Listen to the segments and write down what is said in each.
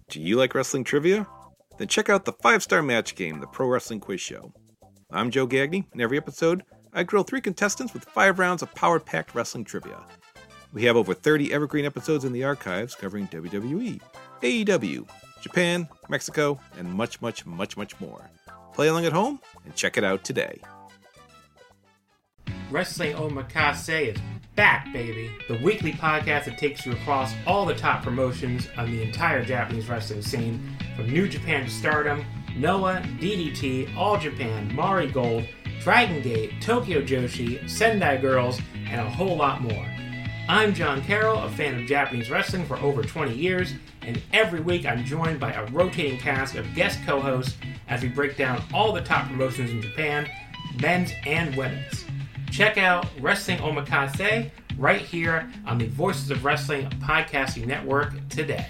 Do you like wrestling trivia? Then check out the 5-Star Match Game, the Pro Wrestling Quiz Show. I'm Joe Gagney, and every episode, I grill 3 contestants with 5 rounds of power-packed wrestling trivia. We have over 30 evergreen episodes in the archives covering WWE, AEW, Japan, Mexico, and much, much, much, much more. Play along at home and check it out today. Wrestling Omakase is back, baby. The weekly podcast that takes you across all the top promotions on the entire Japanese wrestling scene, from New Japan to Stardom, Noah, DDT, All Japan, Mari Gold, Dragon Gate, Tokyo Joshi, Sendai Girls, and a whole lot more. I'm John Carroll, a fan of Japanese wrestling for over 20 years, and every week I'm joined by a rotating cast of guest co-hosts as we break down all the top promotions in Japan, men's and women's. Check out Wrestling Omakase right here on the Voices of Wrestling podcasting network today.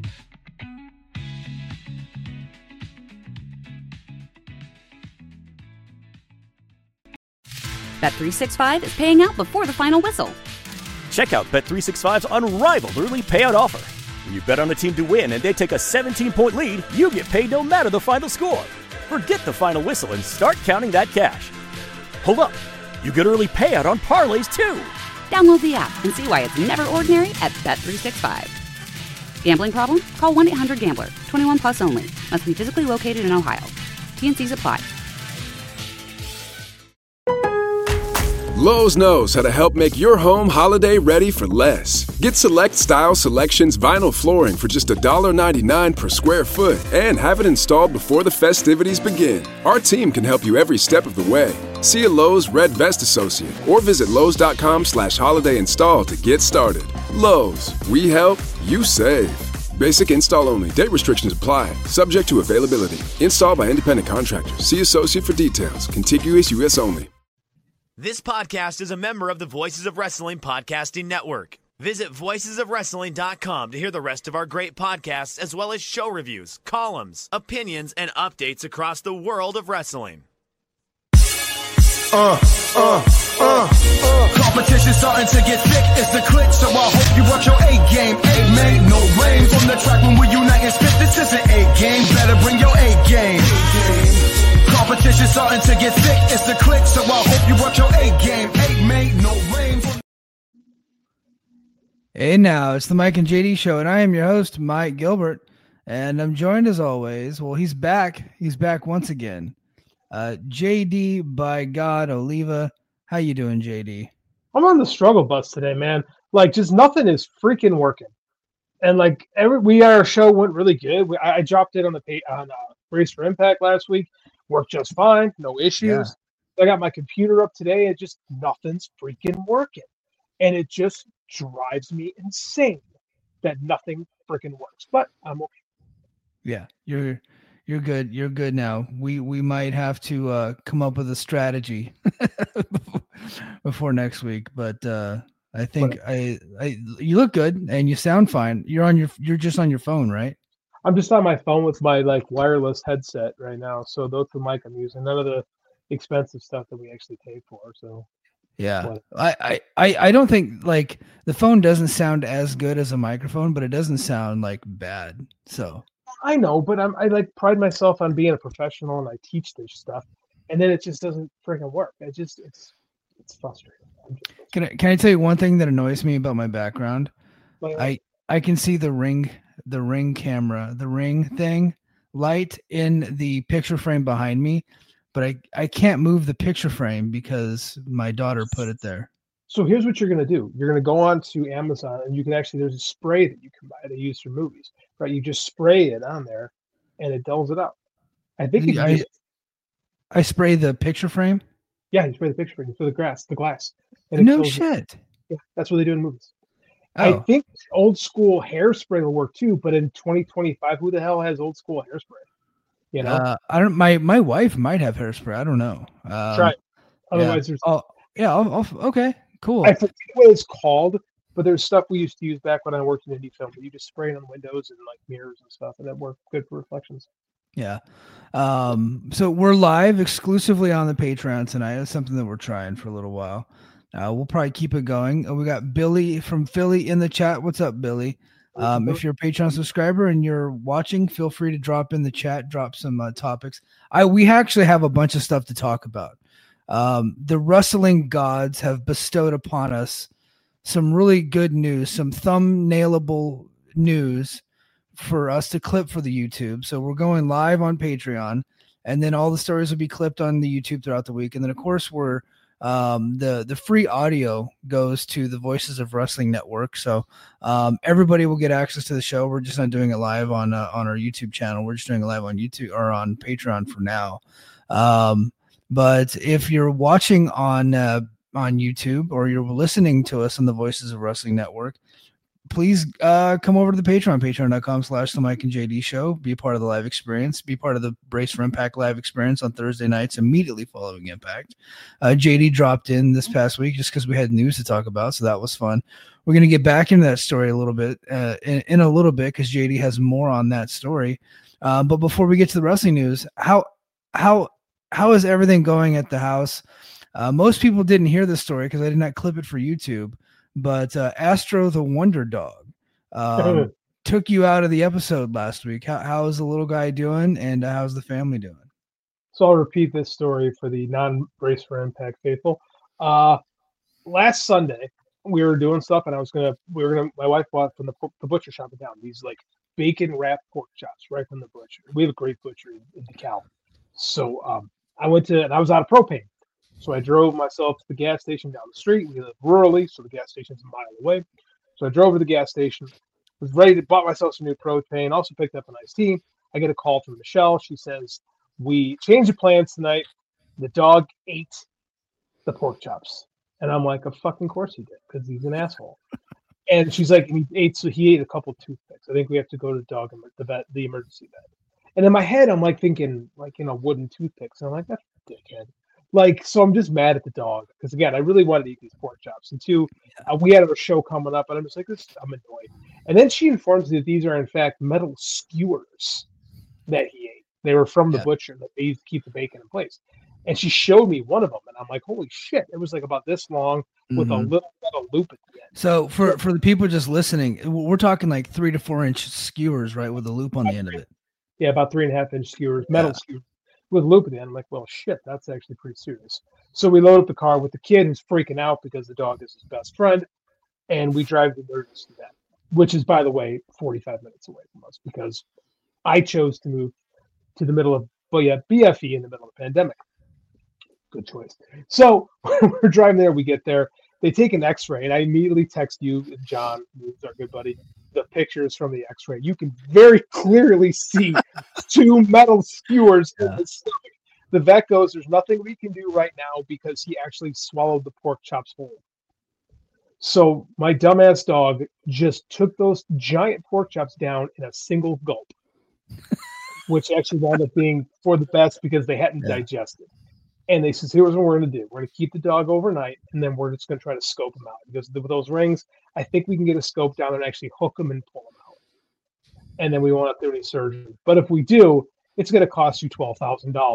Bet365 is paying out before the final whistle. Check out Bet365's unrivaled early payout offer. When you bet on a team to win and they take a 17-point lead, you get paid no matter the final score. Forget the final whistle and start counting that cash. Hold up. You get early payout on parlays, too. Download the app and see why it's never ordinary at Bet365. Gambling problem? Call 1-800-GAMBLER. 21 plus only. Must be physically located in Ohio. T&Cs apply. Lowe's knows how to help make your home holiday ready for less. Get Select Style Selections vinyl flooring for just $1.99 per square foot and have it installed before the festivities begin. Our team can help you every step of the way. See a Lowe's Red Vest associate or visit Lowe's.com/holiday install to get started. Lowe's, we help, you save. Basic install only. Date restrictions apply. Subject to availability. Installed by independent contractors. See associate for details. Contiguous U.S. only. This podcast is a member of the Voices of Wrestling podcasting network. Visit voicesofwrestling.com to hear the rest of our great podcasts, as well as show reviews, columns, opinions, and updates across the world of wrestling. Competition starting to get thick, it's the click, so I hope you watch your A-game. A-made, no rain from the track when we unite and spit. This is an A-game, better bring your A-game. Competition starting to get thick, it's the click, so I hope you watch your A-game. A-made, no rain from... Hey now, it's the Mike and JD Show, and I am your host, Mike Gilbert, and I'm joined as always. Well, he's back once again. JD by God Oliva. How you doing, JD? I'm on the struggle bus today, man. Like, just nothing is freaking working. And like our show went really good. I dropped it on Race for Impact last week. Worked just fine, no issues. Yeah. I got my computer up today, and just nothing's freaking working. And it just drives me insane that nothing freaking works. But I'm okay. Yeah, you're good. You're good now. We might have to come up with a strategy before next week, but I think you look good and you sound fine. You're just on your phone, right? I'm just on my phone with my wireless headset right now. So that's the mic I'm using. None of the expensive stuff that we actually paid for. So yeah, I don't think the phone doesn't sound as good as a microphone, but it doesn't sound bad. So I know, but I pride myself on being a professional, and I teach this stuff, and then it just doesn't freaking work. It's frustrating. Can I tell you one thing that annoys me about my background? I can see the ring camera, the ring thing light in the picture frame behind me, but I can't move the picture frame because my daughter put it there. So here's what you're going to do. You're going to go on to Amazon, and you can there's a spray that you can buy they use for movies, right? You just spray it on there and it dulls it out. I think I spray the picture frame. Yeah, you spray the picture frame for the glass. And no shit. Yeah, that's what they do in movies. Oh. I think old school hairspray will work too, but in 2025, who the hell has old school hairspray? You know, I don't. My wife might have hairspray. I don't know. Try it. Otherwise, I'll okay, cool. I forget what it's called, but there's stuff we used to use back when I worked in indie film. You just spray it on windows and mirrors and stuff, and that worked good for reflections. Yeah. So we're live exclusively on the Patreon tonight. That's something that we're trying for a little while. We'll probably keep it going. We got Billy from Philly in the chat. What's up, Billy? If you're a Patreon subscriber and you're watching, feel free to drop in the chat, drop some topics. We actually have a bunch of stuff to talk about. The wrestling gods have bestowed upon us some really good news, some thumbnailable news for us to clip for the YouTube. So we're going live on Patreon, and then all the stories will be clipped on the YouTube throughout the week. And then of course we're the free audio goes to the Voices of Wrestling Network. So everybody will get access to the show. We're just not doing it live on our YouTube channel. We're just doing it live on YouTube or on Patreon for now. But if you're watching on YouTube or you're listening to us on the Voices of Wrestling Network, please come over to the Patreon, patreon.com/the Mike and JD show. Be a part of the live experience. Be part of the Brace for Impact live experience on Thursday nights immediately following Impact. JD dropped in this past week just because we had news to talk about, so that was fun. We're going to get back into that story a little bit in a little bit because JD has more on that story. But before we get to the wrestling news, how is everything going at the house? Most people didn't hear this story because I did not clip it for YouTube. But Astro the Wonder Dog took you out of the episode last week. How is the little guy doing, and how's the family doing? So I'll repeat this story for the non-Brace for Impact faithful. Last Sunday we were doing stuff, and my wife bought from the butcher shop in town these like bacon wrapped pork chops right from the butcher. We have a great butcher in DeKalb. So I was out of propane. So I drove myself to the gas station down the street. We live rurally, so the gas station's a mile away. So I drove to the gas station, was ready to bought myself some new propane, also picked up an iced tea. I get a call from Michelle. She says, we changed the plans tonight. The dog ate the pork chops. And I'm like, of fucking course he did, because he's an asshole. And she's like, he ate a couple toothpicks. I think we have to go to the emergency vet. And in my head, I'm like thinking, like, wooden toothpicks. And I'm like, that's a dickhead. Like, so I'm just mad at the dog because, again, I really wanted to eat these pork chops. And two, we had a show coming up, and I'm just like, I'm annoyed. And then she informs me that these are, in fact, metal skewers that he ate. They were from the butcher that they used to keep the bacon in place. And she showed me one of them, and I'm like, holy shit. It was like about this long with a little metal loop at the end. So for the people just listening, we're talking like 3 to 4 inch skewers, right, with a loop on the end of it. Yeah, about 3.5 inch skewers, metal skewers. With loop at the end. I'm like, well, shit, that's actually pretty serious. So we load up the car with the kid who's freaking out because the dog is his best friend, and we drive to the emergency vet, which is, by the way, 45 minutes away from us because I chose to move to the middle of BFE in the middle of the pandemic. Good choice. So we're driving there. We get there. They take an X-ray, and I immediately text you and John, who's our good buddy, the pictures from the X-ray. You can very clearly see 2 metal skewers in the stomach. The vet goes, there's nothing we can do right now because he actually swallowed the pork chops whole. So my dumbass dog just took those giant pork chops down in a single gulp, which actually wound up being for the best because they hadn't digested. And they said, here's what we're going to do. We're going to keep the dog overnight, and then we're just going to try to scope him out. Because with those rings, I think we can get a scope down there and actually hook them and pull them out. And then we won't have to do any surgery. But if we do, it's going to cost you $12,000.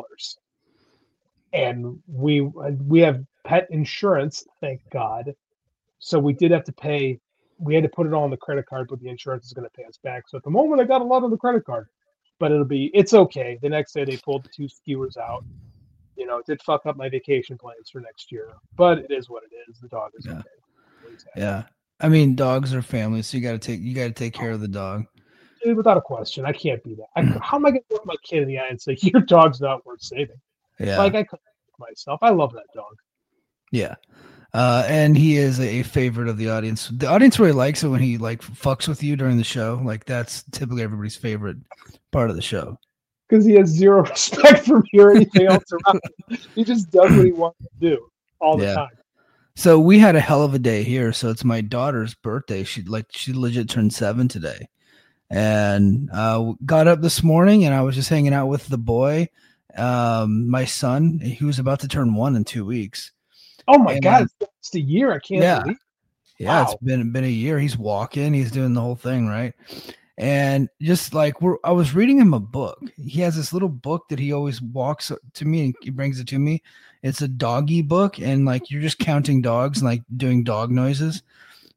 And we have pet insurance, thank God. So we did have to pay. We had to put it all on the credit card, but the insurance is going to pay us back. So at the moment, I got a lot on the credit card. But it's okay. The next day, they pulled the 2 skewers out. It did fuck up my vacation plans for next year, but it is what it is. The dog is okay. Yeah. I mean, dogs are family, so you got to take care of the dog. Dude, without a question, I can't do that. How am I going to look my kid in the eye and say, your dog's not worth saving? Yeah. Like, I couldn't myself. I love that dog. Yeah. And he is a favorite of the audience. The audience really likes it when he like fucks with you during the show. Like that's typically everybody's favorite part of the show. Because he has zero respect for me or anything else around him. He just does what he wants to do all the time. So we had a hell of a day here. So it's my daughter's birthday. She legit turned 7 today. And got up this morning and I was just hanging out with the boy, my son, he was about to turn 1 in 2 weeks. Oh my God, it's a year. I can't believe it. Yeah, wow. It's been a year. He's walking, he's doing the whole thing, right? And just like I was reading him a book. He has this little book that he always walks to me and he brings it to me. It's a doggy book, and like you're just counting dogs and like doing dog noises.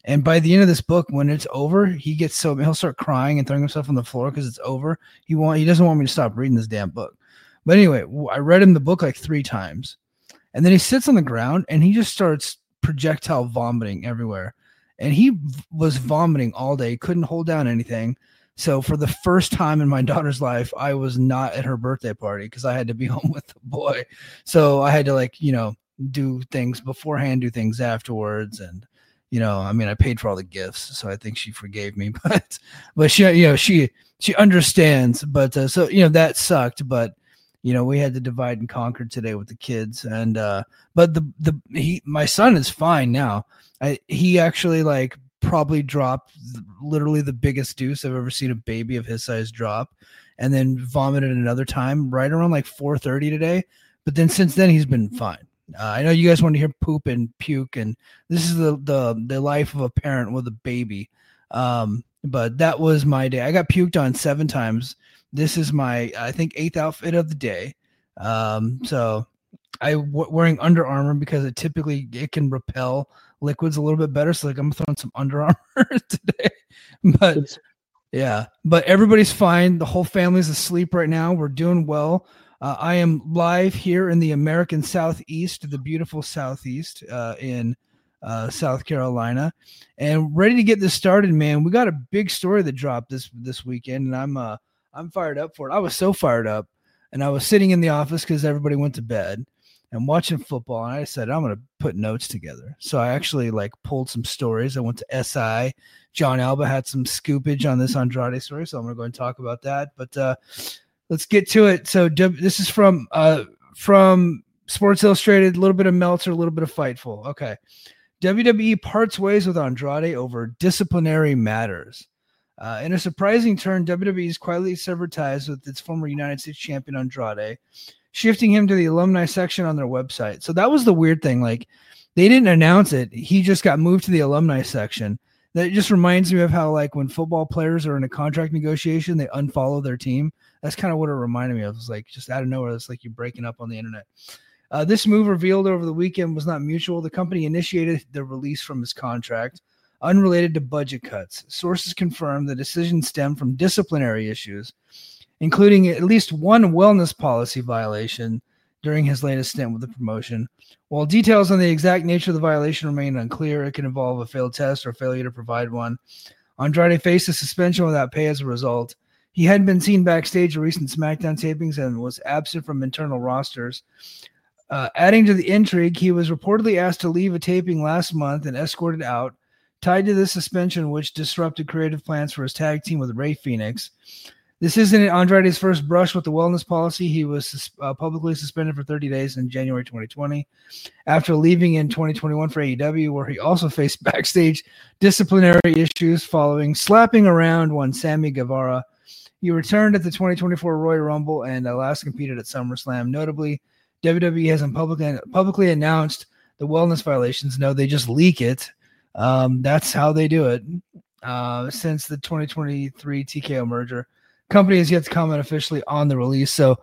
And by the end of this book, when it's over, he'll start crying and throwing himself on the floor because it's over. He doesn't want me to stop reading this damn book. But anyway, I read him the book like 3 times. And then he sits on the ground and he just starts projectile vomiting everywhere. And he was vomiting all day. He couldn't hold down anything. So for the first time in my daughter's life, I was not at her birthday party because I had to be home with the boy. So I had to do things beforehand, do things afterwards. And, I paid for all the gifts. So I think she forgave me, but she understands, but that sucked. But, we had to divide and conquer today with the kids. And, but my son is fine now. He actually probably dropped literally the biggest deuce I've ever seen a baby of his size drop, and then vomited another time right around 4:30 today. But then since then he's been fine. I know you guys want to hear poop and puke, and this is the life of a parent with a baby. But that was my day. I got puked on 7 times. This is my, I think, 8th outfit of the day. So wearing Under Armour because it can repel liquids a little bit better. So I'm throwing some Under Armour today. But yeah, but everybody's fine. The whole family's asleep right now. We're doing well. I am live here in the American Southeast, the beautiful Southeast in South Carolina, and ready to get this started, man. We got a big story that dropped this weekend, and I'm fired up for it. I was so fired up, and I was sitting in the office because everybody went to bed and watching football, and I said, I'm going to put notes together. So I actually pulled some stories. I went to SI. John Alba had some scoopage on this Andrade story, so I'm going to go and talk about that. But let's get to it. So this is from Sports Illustrated, a little bit of Meltzer, a little bit of Fightful. Okay. WWE parts ways with Andrade over disciplinary matters. In a surprising turn, WWE's quietly severed ties with its former United States champion Andrade, shifting him to the alumni section on their website. So that was the weird thing. They didn't announce it. He just got moved to the alumni section. That just reminds me of how, when football players are in a contract negotiation, they unfollow their team. That's kind of what it reminded me of. It was just out of nowhere. It's like you're breaking up on the internet. This move revealed over the weekend was not mutual. The company initiated the release from his contract, unrelated to budget cuts. Sources confirmed the decision stemmed from disciplinary issues, including at least one wellness policy violation during his latest stint with the promotion. While details on the exact nature of the violation remain unclear, it can involve a failed test or failure to provide one. Andrade faced a suspension without pay as a result. He hadn't been seen backstage at recent SmackDown tapings and was absent from internal rosters. Adding to the intrigue, he was reportedly asked to leave a taping last month and escorted out, tied to this suspension, which disrupted creative plans for his tag team with Rey Fenix. This isn't Andrade's first brush with the wellness policy. He was publicly suspended for 30 days in January 2020 after leaving in 2021 for AEW, where he also faced backstage disciplinary issues following slapping around one Sammy Guevara. He returned at the 2024 Royal Rumble and last competed at SummerSlam. Notably, WWE hasn't publicly announced the wellness violations. No, they just leak it. That's how they do it. Since the 2023 TKO merger, company has yet to comment officially on the release. So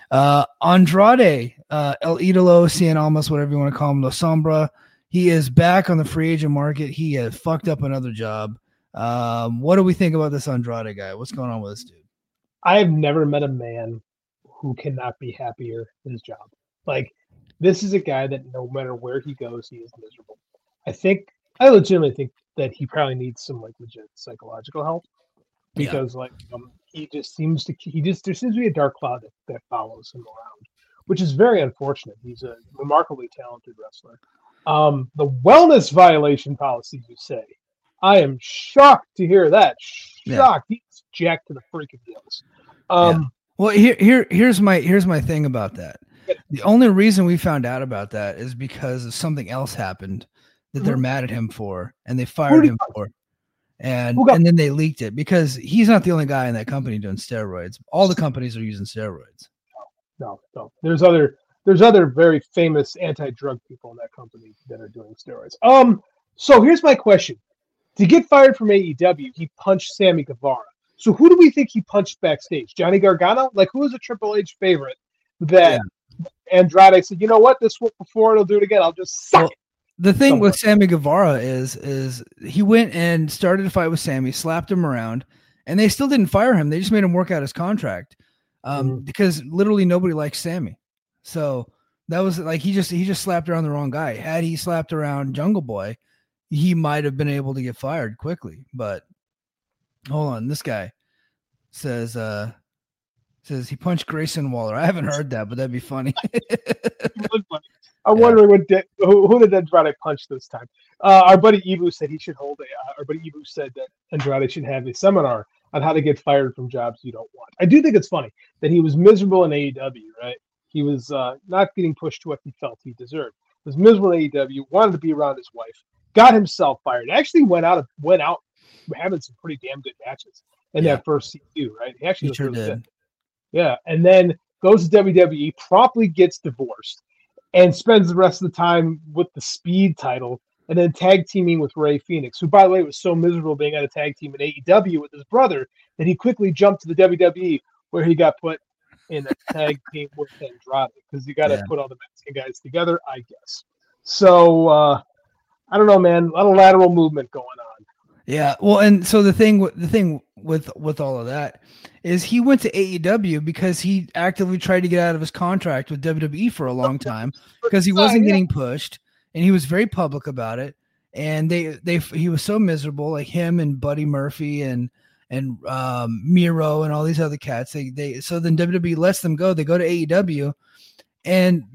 Andrade, El Idolo, Cien Almas, whatever you want to call him, La Sombra, he is back on the free agent market. He has fucked up another job. What do we think about this Andrade guy? What's going on with this dude? I've never met a man who cannot be happier in his job. This is a guy that no matter where he goes, he is miserable. I legitimately think that he probably needs some legit psychological help because he just seems to there seems to be a dark cloud that follows him around, which is very unfortunate. He's a remarkably talented wrestler. The wellness violation policy, you say? I am shocked to hear that. Shocked. Yeah. He's jacked to the freaking gills. Well, here's my thing about that. The only reason we found out about that is because of something else happened that they're mad at him for, and they fired him for. And then they leaked it because he's not the only guy in that company doing steroids. All the companies are using steroids. No. There's other very famous anti-drug people in that company that are doing steroids. So here's my question. To get fired from AEW, he punched Sammy Guevara. So who do we think he punched backstage? Johnny Gargano? Who was a Triple H favorite that Andrade said, you know what, this went before, it'll do it again. I'll just suck it. The thing with Sammy Guevara is he went and started a fight with Sammy, slapped him around, and they still didn't fire him. They just made him work out his contract because literally nobody likes Sammy. So that was like he just slapped around the wrong guy. Had he slapped around Jungle Boy, he might have been able to get fired quickly. But hold on, this guy says he punched Grayson Waller. I haven't heard that, but that'd be funny. I'm wondering who did Andrade punch this time? Our buddy Ibu said he should our buddy Ibu said that Andrade should have a seminar on how to get fired from jobs you don't want. I do think it's funny that he was miserable in AEW, right? He was not getting pushed to what he felt he deserved. He was miserable in AEW, wanted to be around his wife, got himself fired. Actually went out having some pretty damn good matches in that first season, right? He actually was really good. Yeah, and then goes to WWE, promptly gets divorced, and spends the rest of the time with the Speed title, and then tag teaming with Rey Fenix, who, by the way, was so miserable being on a tag team in AEW with his brother that he quickly jumped to the WWE, where he got put in a tag team with Andrade, because you got to put all the Mexican guys together, I guess. So, I don't know, man. A lot of lateral movement going on. Yeah, well, and so the thing with all of that is he went to AEW because he actively tried to get out of his contract with WWE for a long time because he wasn't getting pushed, and he was very public about it. And he was so miserable, like him and Buddy Murphy and Miro and all these other cats. So then WWE lets them go. They go to AEW, and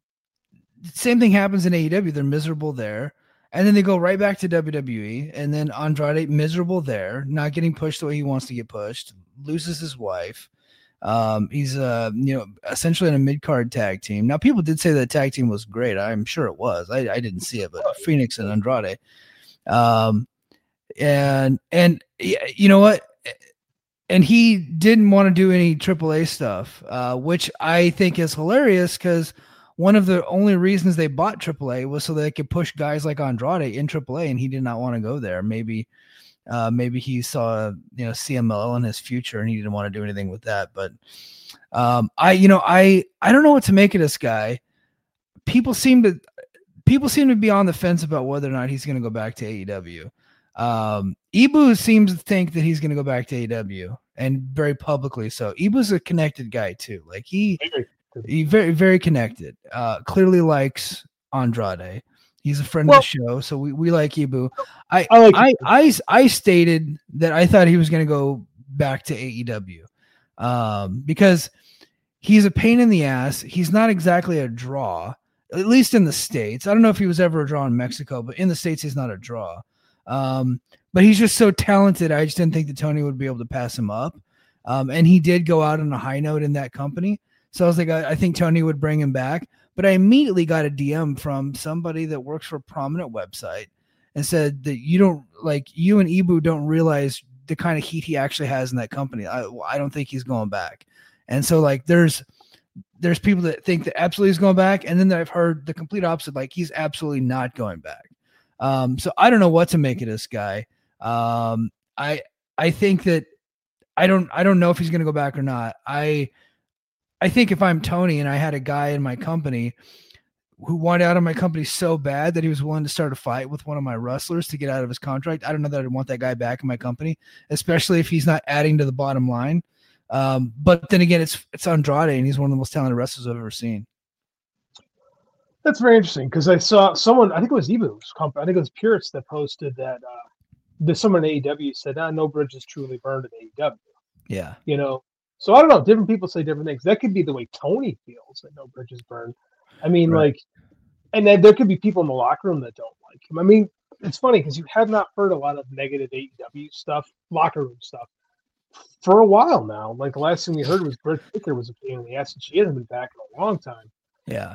same thing happens in AEW. They're miserable there. And then they go right back to WWE, and then Andrade miserable there, not getting pushed the way he wants to get pushed, loses his wife. He's essentially in a mid-card tag team. Now, people did say that tag team was great. I'm sure it was. I didn't see it, but Phoenix and Andrade. And you know what? And he didn't want to do any AAA stuff, which I think is hilarious because one of the only reasons they bought AAA was so they could push guys like Andrade in AAA, and he did not want to go there. Maybe he saw CMLL in his future, and he didn't want to do anything with that. But I don't know what to make of this guy. People seem to be on the fence about whether or not he's going to go back to AEW. Ibu seems to think that he's going to go back to AEW, and very publicly so. Ibu's a connected guy too. Like he very, very connected. Clearly likes Andrade. He's a friend of the show, so we like Ibu. I stated that I thought he was going to go back to AEW because he's a pain in the ass. He's not exactly a draw, at least in the States. I don't know if he was ever a draw in Mexico, but in the States, he's not a draw. But he's just so talented. I just didn't think that Tony would be able to pass him up. And he did go out on a high note in that company. So I was like, I think Tony would bring him back. But I immediately got a DM from somebody that works for a prominent website and said that you and Ibu don't realize the kind of heat he actually has in that company. I don't think he's going back. And so like there's people that think that absolutely he's going back. And then I've heard the complete opposite, like he's absolutely not going back. So I don't know what to make of this guy. I think that I don't know if he's going to go back or not. I think if I'm Tony and I had a guy in my company who wanted out of my company so bad that he was willing to start a fight with one of my wrestlers to get out of his contract, I don't know that I'd want that guy back in my company, especially if he's not adding to the bottom line. But then again, it's Andrade, and he's one of the most talented wrestlers I've ever seen. That's very interesting because I saw someone, I think it was Ibu's company, I think it was Purist that posted that someone in AEW said, no bridges truly burned at AEW. Yeah. So I don't know. Different people say different things. That could be the way Tony feels, that no bridges burned. I mean, and then there could be people in the locker room that don't like him. I mean, it's funny because you have not heard a lot of negative AEW stuff, locker room stuff, for a while now. Like the last thing we heard was Britt Baker was a pain in the ass, and she hasn't been back in a long time. Yeah.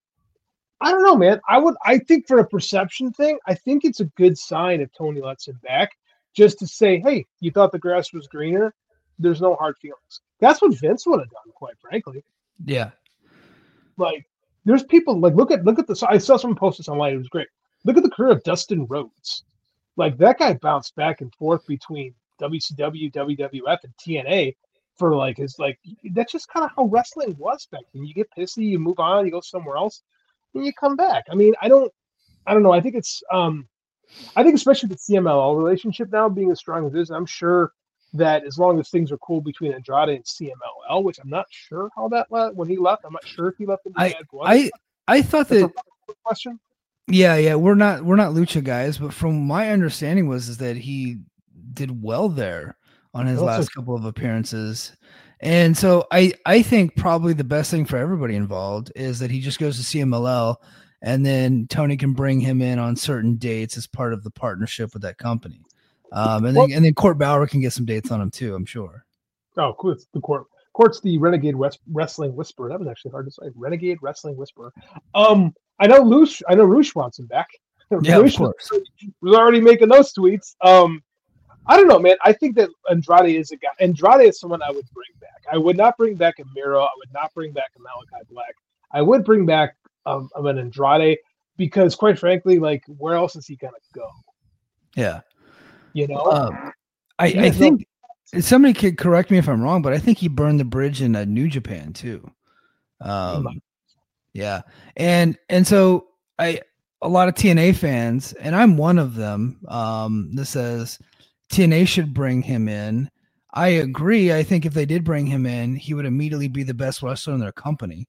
I don't know, man. I think for a perception thing, I think it's a good sign if Tony lets him back, just to say, hey, you thought the grass was greener. There's no hard feelings. That's what Vince would have done, quite frankly. Yeah. Like, there's people like look at this. I saw someone post this online. It was great. Look at the career of Dustin Rhodes. Like that guy bounced back and forth between WCW, WWF, and TNA for that's just kind of how wrestling was back then. You get pissy, you move on, you go somewhere else, and you come back. I mean, I don't I don't know. I think it's I think especially the CMLL relationship now being as strong as it is, I'm sure that as long as things are cool between Andrade and CMLL, which I'm not sure how that when he left, I'm not sure if he left in bad blood. I thought That's that a question. Yeah, we're not Lucha guys, but from my understanding is that he did well there on his last couple of appearances. And so I think probably the best thing for everybody involved is that he just goes to CMLL, and then Tony can bring him in on certain dates as part of the partnership with that company. And then Court Bauer can get some dates on him too, I'm sure. Oh, cool. It's the Court's the Renegade Wrestling Whisperer. That was actually hard to say. Renegade Wrestling Whisperer. I know Roosh wants him back. Yeah, of course. Was already making those tweets. I don't know, man. I think that Andrade is a guy. Andrade is someone I would bring back. I would not bring back a Miro. I would not bring back a Malachi Black. I would bring back an Andrade because, quite frankly, like, where else is he gonna go? Yeah, you know. I think somebody could correct me if I'm wrong, but I think he burned the bridge in New Japan too. Yeah, and so a lot of TNA fans, and I'm one of them, that says TNA should bring him in. I agree. I think if they did bring him in, he would immediately be the best wrestler in their company.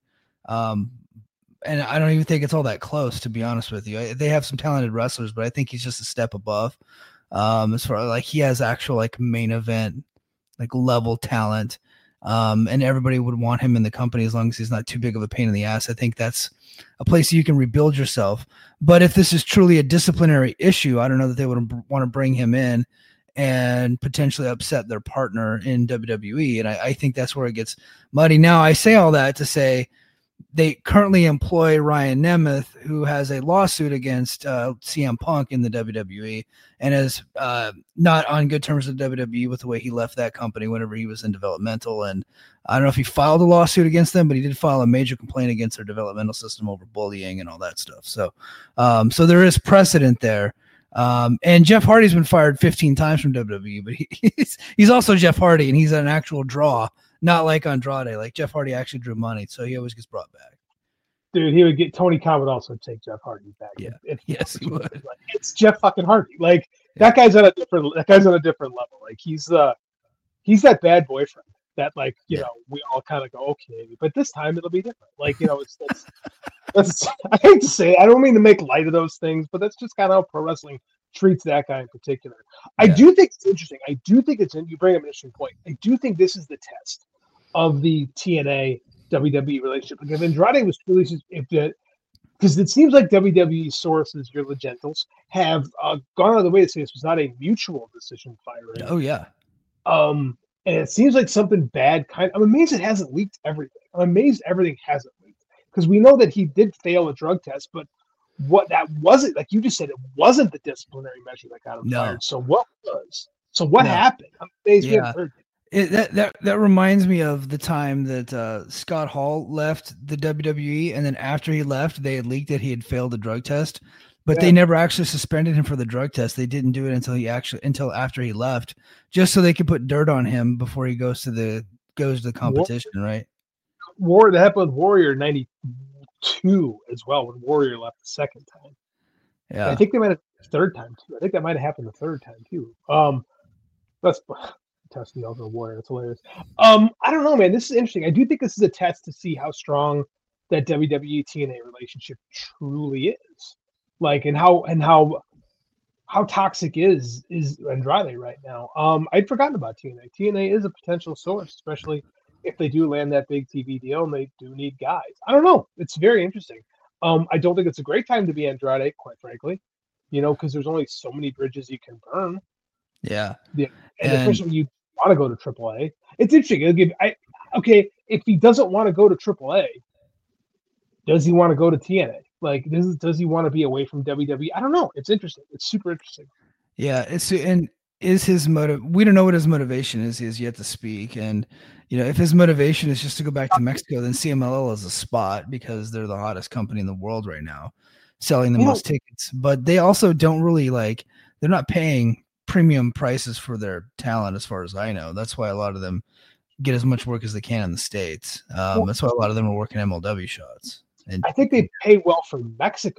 And I don't even think it's all that close, to be honest with you. They have some talented wrestlers, but I think he's just a step above. As far as like he has actual like main event, like level talent. And everybody would want him in the company as long as he's not too big of a pain in the ass. I think that's a place you can rebuild yourself. But if this is truly a disciplinary issue, I don't know that they would want to bring him in and potentially upset their partner in WWE. And I think that's where it gets muddy. Now, I say all that to say they currently employ Ryan Nemeth, who has a lawsuit against CM Punk in the WWE and is not on good terms with WWE with the way he left that company whenever he was in developmental. And I don't know if he filed a lawsuit against them, but he did file a major complaint against their developmental system over bullying and all that stuff. So, so there is precedent there. And Jeff Hardy's been fired 15 times from WWE, but he's also Jeff Hardy, and he's an actual draw. Not like Andrade. Like Jeff Hardy actually drew money, so he always gets brought back. Dude, he would get Tony Khan would also take Jeff Hardy back. Yeah, yes, he would. Like, it's Jeff fucking Hardy. Like that guy's on a different level. Like he's that bad boyfriend that like you know we all kind of go okay, but this time it'll be different. Like you know that's I hate to say it. I don't mean to make light of those things, but that's just kind of how pro wrestling treats that guy in particular. I do think it's interesting. I do think you bring up an interesting point. I do think this is the test of the TNA WWE relationship. Like if Andrade was truly, because it seems like WWE sources, your Legentals, have gone out of the way to say this was not a mutual decision firing. Oh yeah. And it seems like something bad. I'm amazed it hasn't leaked everything. I'm amazed everything hasn't leaked because we know that he did fail a drug test, but what that wasn't, like you just said, it wasn't the disciplinary measure that got him fired. So what was? So what happened? I'm amazed we haven't heard. That reminds me of the time that Scott Hall left the WWE, and then after he left, they had leaked that he had failed the drug test, but they never actually suspended him for the drug test. They didn't do it until after he left, just so they could put dirt on him before he goes to the competition, right? That happened with Warrior '92 as well when Warrior left the second time. Yeah, I think they might have the third time too. I think that might have happened the third time too. That's. Test the Ultimate Warrior. That's hilarious. I don't know, man. This is interesting. I do think this is a test to see how strong that WWE TNA relationship truly is. Like, and how toxic is Andrade right now. I'd forgotten about TNA. TNA is a potential source, especially if they do land that big TV deal and they do need guys. I don't know. It's very interesting. I don't think it's a great time to be Andrade, quite frankly. You know, because there's only so many bridges you can burn. Yeah. And especially when you want to go to AAA. It's interesting. If he doesn't want to go to AAA, does he want to go to TNA? Like, does he want to be away from WWE? I don't know. It's interesting. It's super interesting. Yeah, is his motive? We don't know what his motivation is. He has yet to speak. And you know, if his motivation is just to go back to Mexico, then CMLL is a spot because they're the hottest company in the world right now, selling the most tickets. But they also don't really they're not paying premium prices for their talent, as far as I know. That's why a lot of them get as much work as they can in the States. That's why a lot of them are working MLW shots. And I think they pay well for Mexico.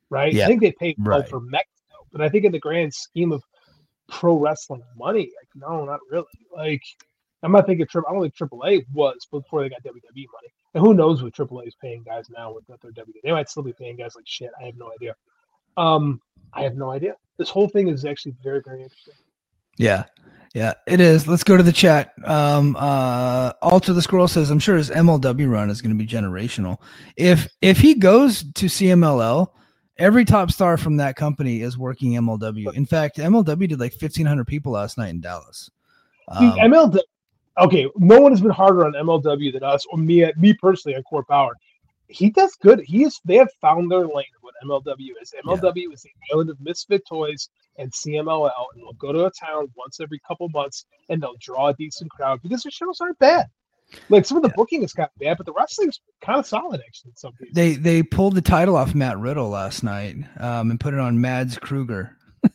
right? Yeah, I think they paid well right. for Mexico, but I think in the grand scheme of pro wrestling money, like, no, not really. Like, I'm not thinking I don't think AAA was before they got WWE money. And who knows what AAA is paying guys now with their WWE? They might still be paying guys like shit. I have no idea. I have no idea. This whole thing is actually very, very interesting. Yeah. Yeah, it is. Let's go to the chat. Alter the Scroll says, I'm sure his MLW run is going to be generational. If he goes to CMLL, every top star from that company is working MLW. In fact, MLW did like 1,500 people last night in Dallas. MLW. Okay, no one has been harder on MLW than us, or me personally on Core Power. He does good. They have found their lane of what MLW is. MLW is the island of misfit toys and CMLL, and they'll go to a town once every couple months, and they'll draw a decent crowd because their shows aren't bad. Like, some of the booking is kind of bad, but the wrestling's kind of solid, actually. In some cases. They pulled the title off Matt Riddle last night and put it on Mads Kruger.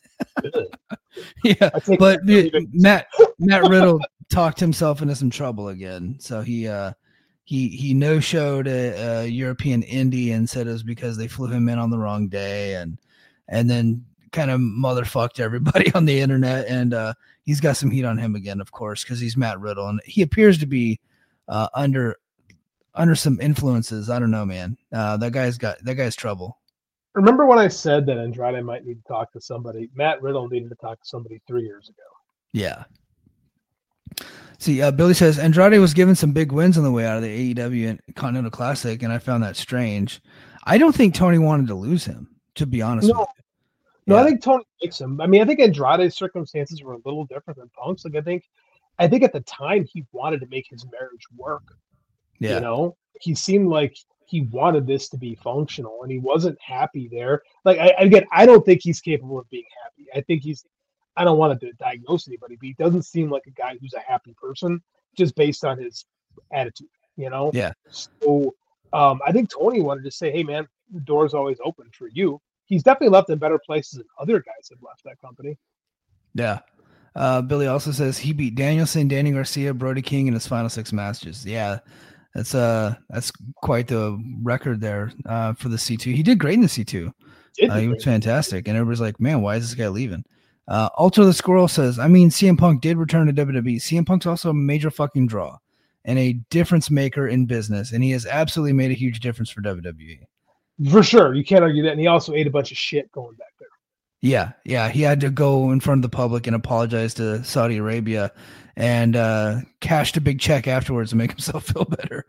Yeah, but Matt Riddle talked himself into some trouble again. So he no-showed a European indie and said it was because they flew him in on the wrong day, and then kind of motherfucked everybody on the internet. And he's got some heat on him again, of course, because he's Matt Riddle, and he appears to be under some influences. I don't know, man. That guy's trouble. Remember when I said that Andrade might need to talk to somebody? Matt Riddle needed to talk to somebody 3 years ago. Yeah. See, Billy says Andrade was given some big wins on the way out of the AEW and Continental Classic, and I found that strange. I don't think Tony wanted to lose him, to be honest with you. No, I think Tony likes him. I mean, I think Andrade's circumstances were a little different than Punk's. Like, I think at the time he wanted to make his marriage work. Yeah. You know, he seemed like he wanted this to be functional, and he wasn't happy there. Like, I don't think he's capable of being happy. I think I don't want to diagnose anybody, but he doesn't seem like a guy who's a happy person just based on his attitude, you know? Yeah. So I think Tony wanted to say, hey, man, the door's always open for you. He's definitely left in better places than other guys have left that company. Yeah. Billy also says he beat Danielson, Danny Garcia, Brody King in his final 6 matches. Yeah. That's quite the record there for the C2. He did great in the C2. He was fantastic. And everybody's like, man, why is this guy leaving? Alter the Squirrel says, I mean, CM Punk did return to WWE. CM Punk's also a major fucking draw and a difference maker in business. And he has absolutely made a huge difference for WWE. For sure. You can't argue that. And he also ate a bunch of shit going back there. Yeah. He had to go in front of the public and apologize to Saudi Arabia and cashed a big check afterwards to make himself feel better.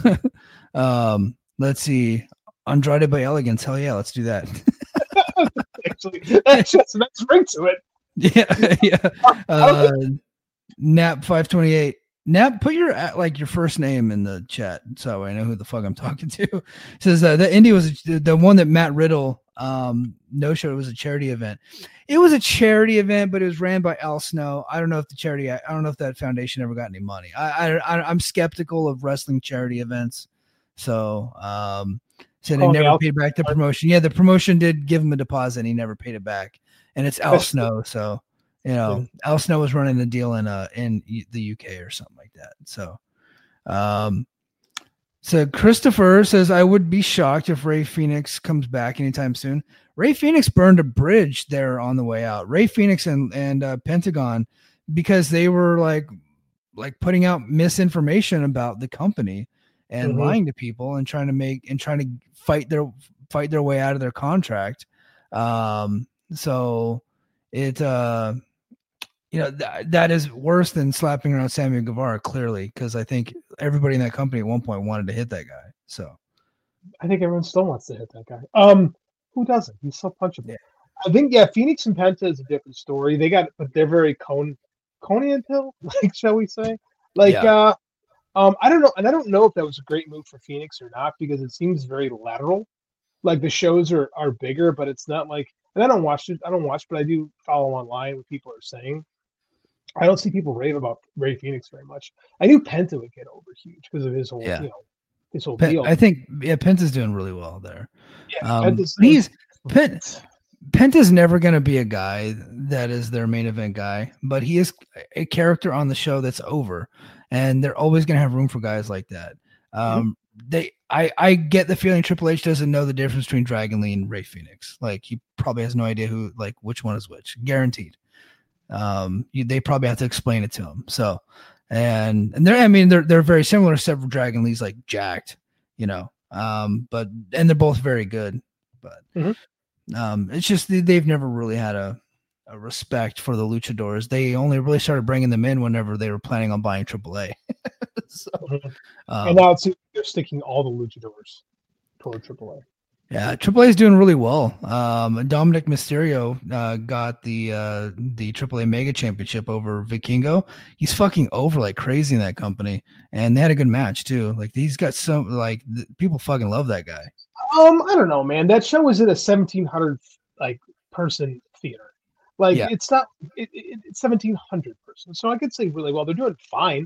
Let's see. Andrade by Elegance. Hell yeah, let's do that. Actually, that's just a nice ring to it. Yeah. Nap 528. Nap, put your first name in the chat so I know who the fuck I'm talking to. It says the Indy was the one that Matt Riddle no-showed. It was a charity event. It was a charity event, but it was ran by Al Snow. I don't know if that foundation ever got any money. I'm skeptical of wrestling charity events. So said they never paid back the promotion. Yeah, the promotion did give him a deposit and he never paid it back. And it's Al Snow, so Al Snow was running the deal in the UK or something like that. So Christopher says, I would be shocked if Ray Phoenix comes back anytime soon. Ray Phoenix burned a bridge there on the way out. Ray Phoenix and Pentagon, because they were like putting out misinformation about the company and lying to people and trying to fight their way out of their contract. So it that is worse than slapping around Samuel Guevara, clearly, because I think everybody in that company at one point wanted to hit that guy. So I think everyone still wants to hit that guy. Who doesn't? He's so punchable. Yeah. I think Phoenix and Penta is a different story. But they're very Conan Hill, like, shall we say? Like, I don't know, and I don't know if that was a great move for Phoenix or not, because it seems very lateral. Like, the shows are bigger, but it's not like, and I don't watch, but I do follow online what people are saying. I don't see people rave about Ray Phoenix very much. I knew Penta would get over huge because of his whole, his whole deal. I think, Penta's doing really well there. Yeah, Penta's never going to be a guy that is their main event guy, but he is a character on the show that's over, and they're always going to have room for guys like that. I get the feeling Triple H doesn't know the difference between Dragon Lee and Rey Fenix. Like he probably has no idea which one is which, guaranteed. They probably have to explain it to him. So, and they're very similar, except for Dragon Lee's like jacked, but they're both very good, but it's just they've never really had a respect for the luchadors. They only really started bringing them in whenever they were planning on buying AAA. So, and now they're sticking all the luchadors toward AAA. Yeah, AAA is doing really well. Dominic Mysterio got the AAA Mega Championship over Vikingo. He's fucking over like crazy in that company, and they had a good match too. Like he's got people fucking love that guy. I don't know, man. That show was in a 1,700 person theater. It's not. It's 1,700 person, so I could say really well. They're doing fine.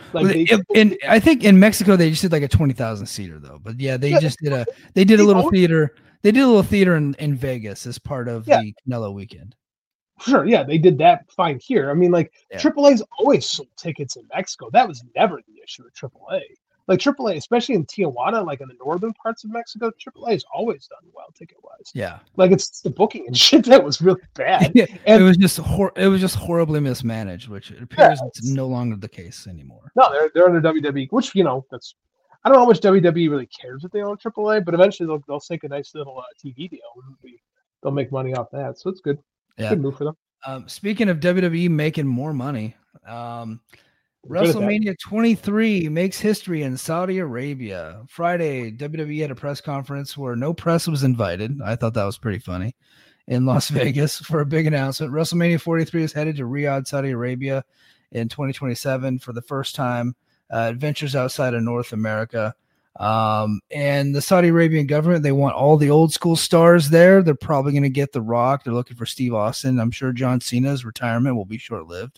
I think in Mexico they just did like a 20,000 seater though. But yeah, they did a little theater. They did a little theater in Vegas as part of the Canelo weekend. Sure, yeah, they did that fine here. I mean, AAA's always sold tickets in Mexico. That was never the issue with AAA. Like AAA, especially in Tijuana, like in the northern parts of Mexico, AAA has always done well ticket-wise. Yeah, it's the booking and shit that was really bad. And it was just horribly mismanaged, which it appears it's no longer the case anymore. No, they're under WWE, which that's. I don't know how much WWE really cares if they own AAA, but eventually they'll take a nice little TV deal. They'll make money off that, so it's good. Yeah, good move for them. Speaking of WWE making more money. WrestleMania 23 makes history in Saudi Arabia. Friday, WWE had a press conference where no press was invited. I thought that was pretty funny. In Las Vegas for a big announcement. WrestleMania 43 is headed to Riyadh, Saudi Arabia in 2027 for the first time. Adventures outside of North America. And the Saudi Arabian government, they want all the old school stars there. They're probably going to get The Rock. They're looking for Steve Austin. I'm sure John Cena's retirement will be short-lived.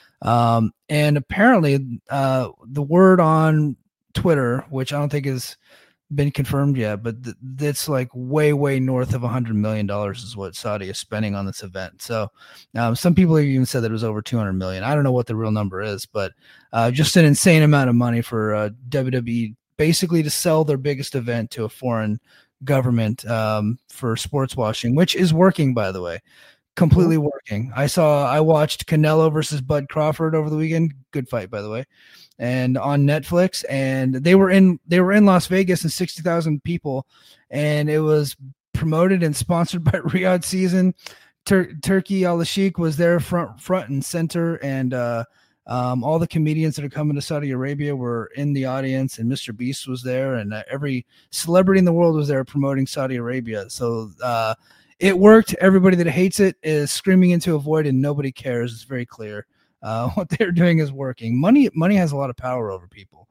And apparently the word on Twitter, which I don't think has been confirmed yet, but that's like way north of $100 million is what Saudi is spending on this event. So some people have even said that it was over 200 million. I don't know what the real number is, but just an insane amount of money for WWE basically to sell their biggest event to a foreign government for sports washing, which is working, by the way. Completely working. I watched Canelo versus Bud Crawford over the weekend. Good fight, by the way, and on Netflix. And they were in Las Vegas and 60,000 people, and it was promoted and sponsored by Riyadh Season. Turkey Al Sheikh was there front and center, and all the comedians that are coming to Saudi Arabia were in the audience, and Mr. Beast was there, and every celebrity in the world was there promoting Saudi Arabia. So it worked. Everybody that hates it is screaming into a void, and nobody cares. It's very clear. What they're doing is working. Money has a lot of power over people.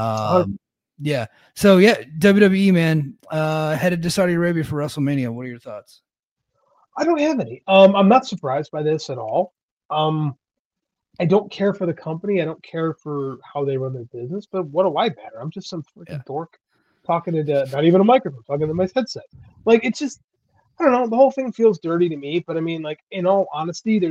Yeah. So yeah, WWE, man, headed to Saudi Arabia for WrestleMania. What are your thoughts? I don't have any. I'm not surprised by this at all. I don't care for the company. I don't care for how they run their business. But what do I matter? I'm just some freaking dork talking to not even a microphone, talking to my headset. It's just. I don't know. The whole thing feels dirty to me, but I mean, in all honesty,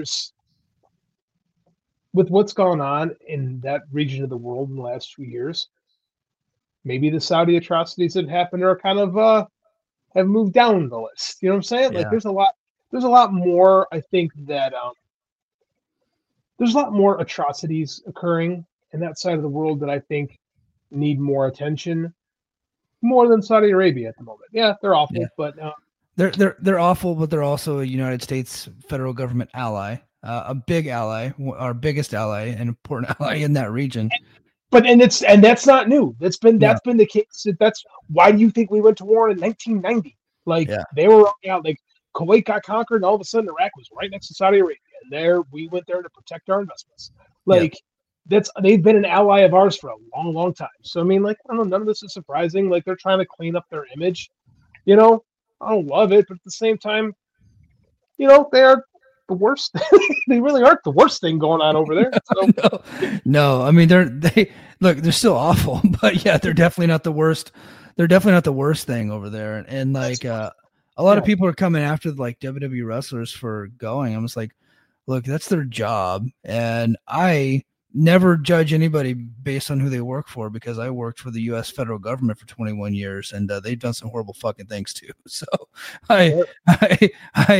with what's gone on in that region of the world in the last few years, maybe the Saudi atrocities that happened are kind of have moved down the list. You know what I'm saying? Yeah. There's a lot more. I think that there's a lot more atrocities occurring in that side of the world that I think need more attention, more than Saudi Arabia at the moment. Yeah, they're awful, but. They're awful, but they're also a United States federal government ally, a big ally, our biggest ally, an important ally in that region. But that's not new. That's been the case. That's why do you think we went to war in 1990? They were Kuwait got conquered, and all of a sudden Iraq was right next to Saudi Arabia, and we went there to protect our investments. They've been an ally of ours for a long, long time. So I mean, I don't know, none of this is surprising. They're trying to clean up their image, I don't love it, but at the same time, they are the worst. They really aren't the worst thing going on over there. So. No. I mean, they're still awful, but yeah, they're definitely not the worst. They're definitely not the worst thing over there. And a lot of people are coming after WWE wrestlers for going. I'm just like, look, that's their job. And I never judge anybody based on who they work for, because I worked for the U.S. federal government for 21 years, and they've done some horrible fucking things too. So but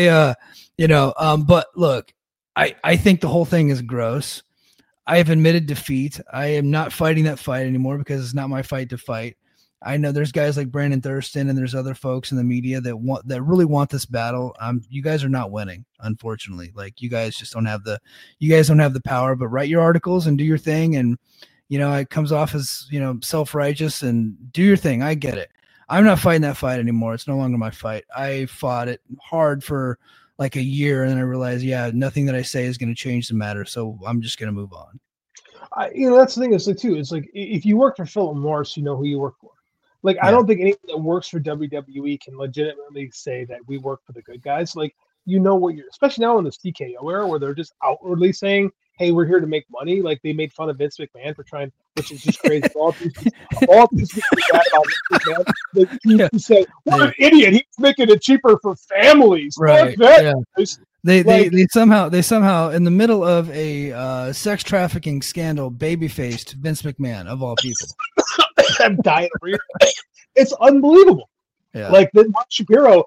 look, I think the whole thing is gross. I have admitted defeat. I am not fighting that fight anymore because it's not my fight to fight. I know there's guys like Brandon Thurston and there's other folks in the media that really want this battle. You guys are not winning, unfortunately. Like, you guys don't have the power, but write your articles and do your thing. And, it comes off as, self-righteous, and do your thing. I get it. I'm not fighting that fight anymore. It's no longer my fight. I fought it hard for like a year, and then I realized, nothing that I say is going to change the matter. So I'm just going to move on. That's the thing is too. It's like, if you work for Philip Morris, you know who you work for. Like, I don't think anyone that works for WWE can legitimately say that we work for the good guys. Like, what you're, especially now in this TKO era where they're just outwardly saying, hey, we're here to make money. Like, they made fun of Vince McMahon for trying, which is just crazy. All these people bad about Vince McMahon. He said, what an idiot. He's making it cheaper for families. Right. Yeah. They somehow in the middle of a sex trafficking scandal, baby-faced Vince McMahon, of all people. I'm dying over here. It's unbelievable. Yeah. Like, then Mark Shapiro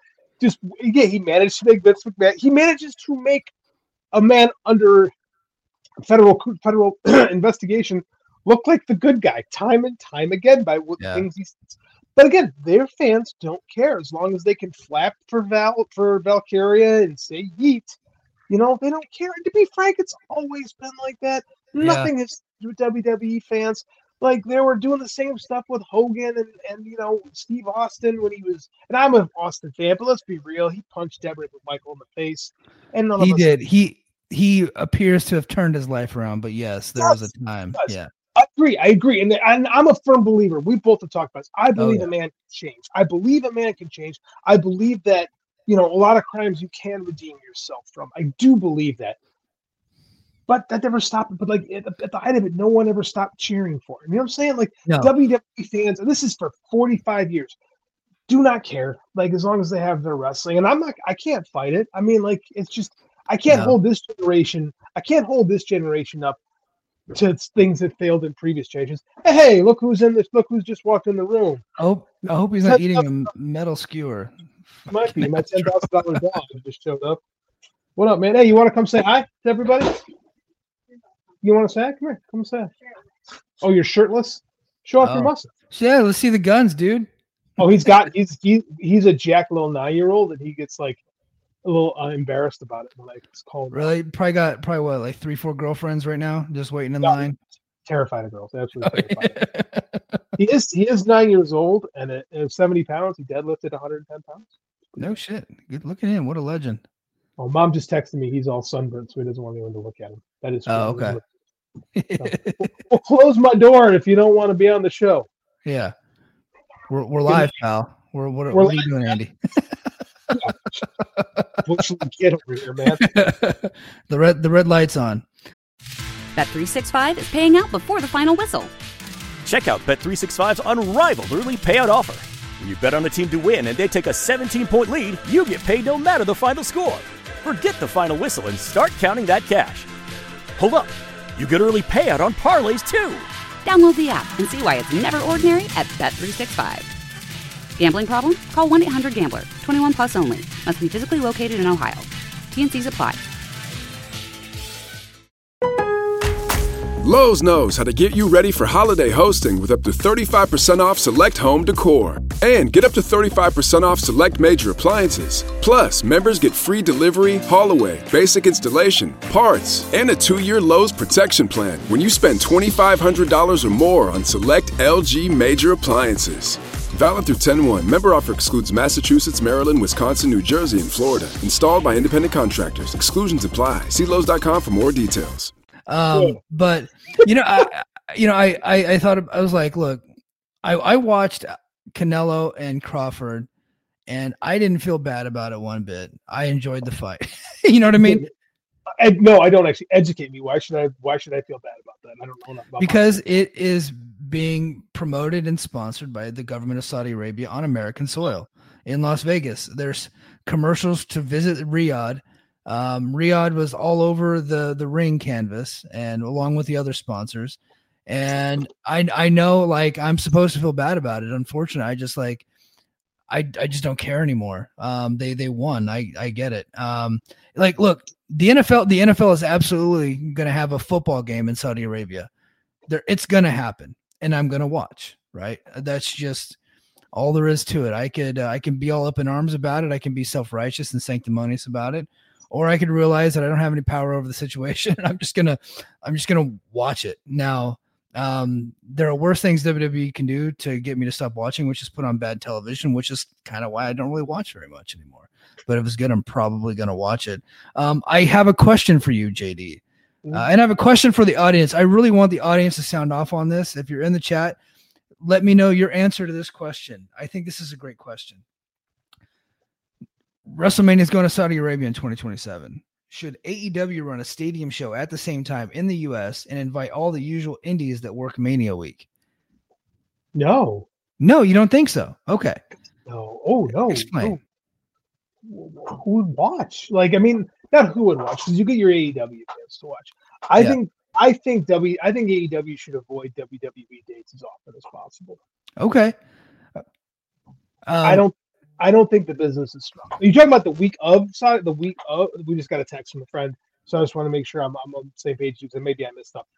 he managed to make Vince McMahon. He manages to make a man under federal investigation look like the good guy time and time again by what things he says. But again, their fans don't care as long as they can flap for Valkyria and say yeet. They don't care. And to be frank, it's always been like that. Nothing has to do with WWE fans. Like, they were doing the same stuff with Hogan and Steve Austin when he was. And I'm an Austin fan, but let's be real. He punched Deborah Michael in the face, and he did. He appears to have turned his life around. But yes, there was a time. Yeah. I agree. And I'm a firm believer. We both have talked about this. I believe a man can change. I believe a man can change. I believe that, a lot of crimes you can redeem yourself from. I do believe that. But that never stopped. But like at the height of it, no one ever stopped cheering for him. You know what I'm saying? Like, WWE fans, and this is for 45 years, do not care. Like, as long as they have their wrestling. And I can't fight it. I mean, like, it's just, I can't hold this generation. I can't hold this generation up to things that failed in previous changes. Hey, look who's in this. Look who's just walked in the room. I hope he's not eating a metal skewer. Might be. My $10,000 dog just showed up. What up, man? Hey, you want to come say hi to everybody? You want to say hi? Come here. Come say hi. Oh, you're shirtless? Show off your muscle. Yeah, let's see the guns, dude. Oh, he's a jack little 9-year-old, and he gets like a little embarrassed about it when I call him. Really? Probably what, like 3-4 girlfriends right now, just waiting in line. Terrified of girls, absolutely terrified. He is 9 years old, and at 70 pounds, he deadlifted 110 pounds. No shit. Good looking at him. What a legend. Oh, Mom just texted me. He's all sunburned, so he doesn't want anyone to look at him. That is. Oh, okay. So, we'll close my door if you don't want to be on the show. Yeah, we're live, pal. What are you doing, Andy? What should we get over here, man? The red light's on. Bet365 is paying out before the final whistle. Check out Bet365's unrivaled early payout offer. When you bet on a team to win and they take a 17-point lead, you get paid no matter the final score. Forget the final whistle and start counting that cash. Hold up. You get early payout on parlays, too. Download the app and see why it's never ordinary at Bet365. Gambling problem? Call 1-800-GAMBLER. 21 plus only. Must be physically located in Ohio. T&Cs apply. Lowe's knows how to get you ready for holiday hosting with up to 35% off select home decor. And get up to 35% off select major appliances. Plus, members get free delivery, haul away, basic installation, parts, and a 2-year Lowe's protection plan when you spend $2,500 or more on select LG major appliances. Valid through 10/1. Member offer excludes Massachusetts, Maryland, Wisconsin, New Jersey, and Florida. Installed by independent contractors. Exclusions apply. See Lowe's.com for more details. But I thought, I was like, look, I watched Canelo and Crawford, and I didn't feel bad about it one bit. I enjoyed the fight. You know what I mean? No, I don't actually. Educate me. Why should I feel bad about that? I don't know. Because it is being promoted and sponsored by the government of Saudi Arabia on American soil in Las Vegas. There's commercials to visit Riyadh Riyadh was all over the ring canvas and along with the other sponsors. And I know like I'm supposed to feel bad about it. Unfortunately, I just like I just don't care anymore. They won. I get it. Like look, the NFL is absolutely going to have a football game in Saudi Arabia. It's going to happen, and I'm going to watch. Right? That's just all there is to it. I can be all up in arms about it. I can be self-righteous and sanctimonious about it, or I could realize that I don't have any power over the situation. I'm just gonna watch it. Now, there are worse things WWE can do to get me to stop watching, which is put on bad television, which is kind of why I don't really watch very much anymore. But if it's good, I'm probably gonna watch it. I have a question for you, JD, and I have a question for the audience. I really want the audience to sound off on this. If you're in the chat, let me know your answer to this question. I think this is a great question. WrestleMania is going to Saudi Arabia in 2027. Should AEW run a stadium show at the same time in the U.S. and invite all the usual indies that work Mania week? No, you don't think so? Okay. No. Oh no. Explain. No. Who would watch? Like, I mean, not who would watch, because you get your AEW fans to watch. I think AEW should avoid WWE dates as often as possible. Okay. I don't think the business is strong. Are you talking about the week of? We just got a text from a friend, so I just want to make sure I'm on the same page because maybe I missed up.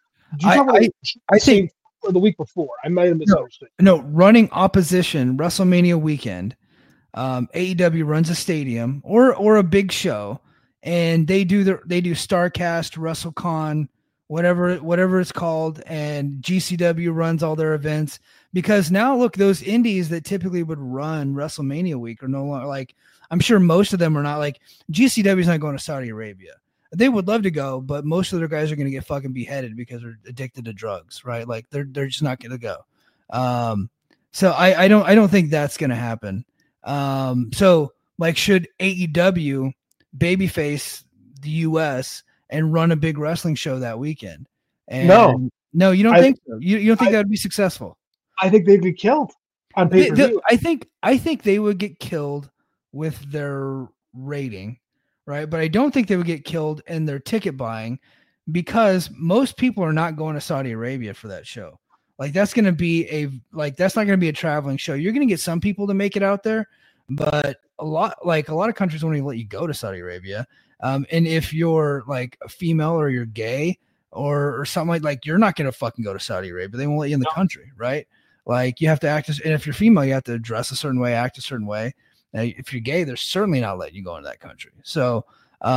I think for the week before. I might have misunderstood. No, running opposition WrestleMania weekend. AEW runs a stadium or a big show, and they do StarCast, WrestleCon, whatever it's called, and GCW runs all their events. Because now, look, those indies that typically would run WrestleMania week are no longer, like, I'm sure most of them are not, like, GCW is not going to Saudi Arabia. They would love to go, but most of their guys are going to get fucking beheaded because they're addicted to drugs, right? Like, they're just not going to go. So I don't think that's going to happen. So, like, should AEW babyface the US and run a big wrestling show that weekend? And no, you don't think so? You don't think that would be successful? I think they'd be killed on pay-per-view. I think they would get killed with their rating, right? But I don't think they would get killed in their ticket buying, because most people are not going to Saudi Arabia for that show. Like, that's not going to be a traveling show. You're going to get some people to make it out there, but a lot of countries won't even let you go to Saudi Arabia. And if you're like a female or you're gay or something like you're not going to fucking go to Saudi Arabia. They won't let you in the country, right? Like, you have to act and if you're female, you have to dress a certain way, act a certain way. Now, if you're gay, they're certainly not letting you go into that country. So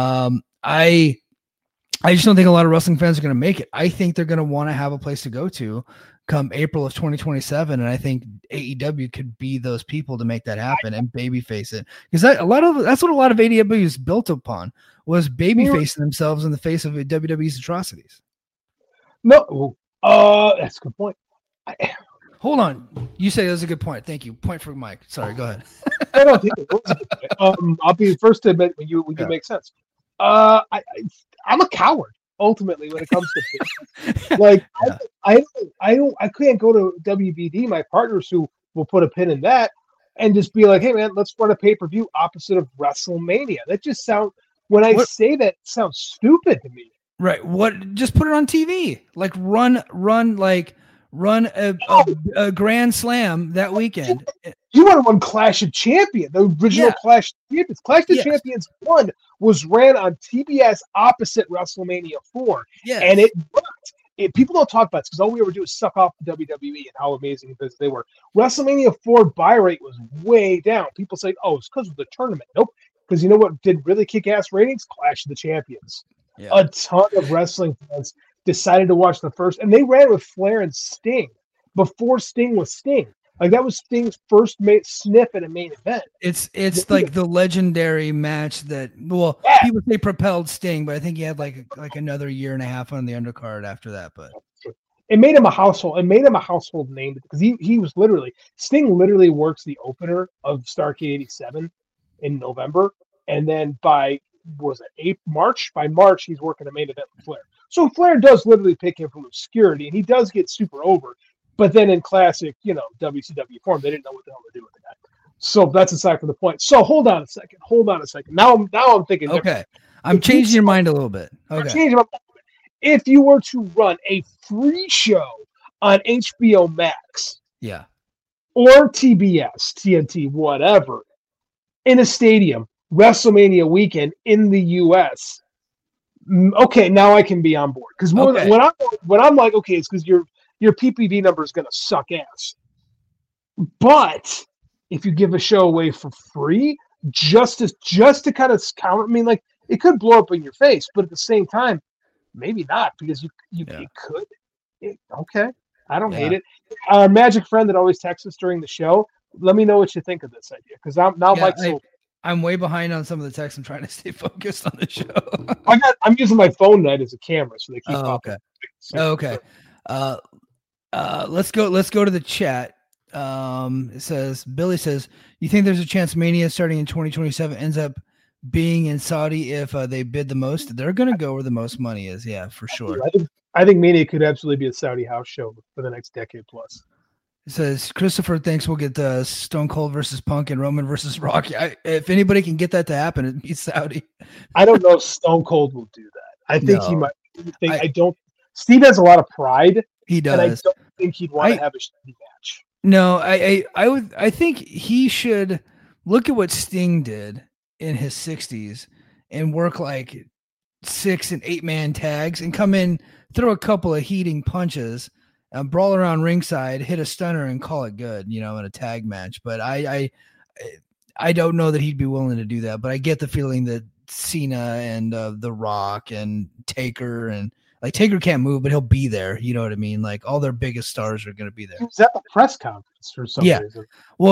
I just don't think a lot of wrestling fans are going to make it. I think they're going to want to have a place to go to come April of 2027. And I think AEW could be those people to make that happen and babyface it. Because that's what a lot of AEW is built upon, was babyfacing themselves in the face of WWE's atrocities. No, that's a good point. Hold on. You say that's a good point. Thank you. Point for Mike. Sorry, go ahead. I don't think it was a good point. I'll be the first to admit when you make sense. I'm a coward ultimately when it comes to this. Like, I can't go to WBD. My partners who will put a pin in that and just be like, hey man, let's run a pay-per-view opposite of WrestleMania. That just sounds, when I say that, it sounds stupid to me. Right. What? Just put it on TV. Like run a Grand Slam that weekend. You want to run Clash of Champions, the original Clash of Champions. Clash of Champions 1 was ran on TBS opposite WrestleMania 4. Yeah. And it worked. People don't talk about this because all we ever do is suck off the WWE and how amazing they were. WrestleMania 4 buy rate was way down. People say, oh, it's because of the tournament. Nope. Because you know what did really kick ass ratings? Clash of the Champions. Yeah. A ton of wrestling fans decided to watch the first, and they ran with Flair and Sting before Sting was Sting. Like, that was Sting's first sniff at a main event. It's like the legendary match that, people say propelled Sting, but I think he had like another year and a half on the undercard after that. But it made him a household. It made him a household name because he was Sting literally works the opener of Starrcade '87 in November, and then by March? By March, he's working the main event with Flair. So Flair does literally pick him from obscurity, and he does get super over. But then in classic, WCW form, they didn't know what the hell to do with the guy. So that's aside from the point. So hold on a second. Now I'm thinking. Okay, I'm changing your mind a little bit. Okay. If you were to run a free show on HBO Max, yeah, or TBS, TNT, whatever, in a stadium, WrestleMania weekend in the U.S., okay, now I can be on board. Because when I'm like, okay, it's because your PPV number is going to suck ass. But if you give a show away for free, just to kind of counter, I mean, like, it could blow up in your face, but at the same time, maybe not, because it could. Okay, I don't hate it. Our magic friend that always texts us during the show, let me know what you think of this idea, because I'm way behind on some of the texts. I'm trying to stay focused on the show. I'm using my phone tonight as a camera, so they keep popping. Okay. Let's go to the chat. It says, Billy says, you think there's a chance Mania starting in 2027 ends up being in Saudi if they bid the most? They're going to go where the most money is. Yeah, for sure. I think Mania could absolutely be a Saudi house show for the next decade plus. It says, Christopher thinks we'll get Stone Cold versus Punk and Roman versus Rock. If anybody can get that to happen, it'd be Saudi. I don't know if Stone Cold will do that. I think he might. Steve has a lot of pride. He does. And I don't think he'd want to have a shitty match. No, I think he should look at what Sting did in his 60s and work like 6 and 8 man tags and come in, throw a couple of heating punches, brawl around ringside, hit a stunner, and call it good, in a tag match. But I don't know that he'd be willing to do that. But I get the feeling that Cena and The Rock and Taker, and like Taker can't move, but he'll be there. You know what I mean? Like all their biggest stars are going to be there. He was at the press conference for some reason. Well,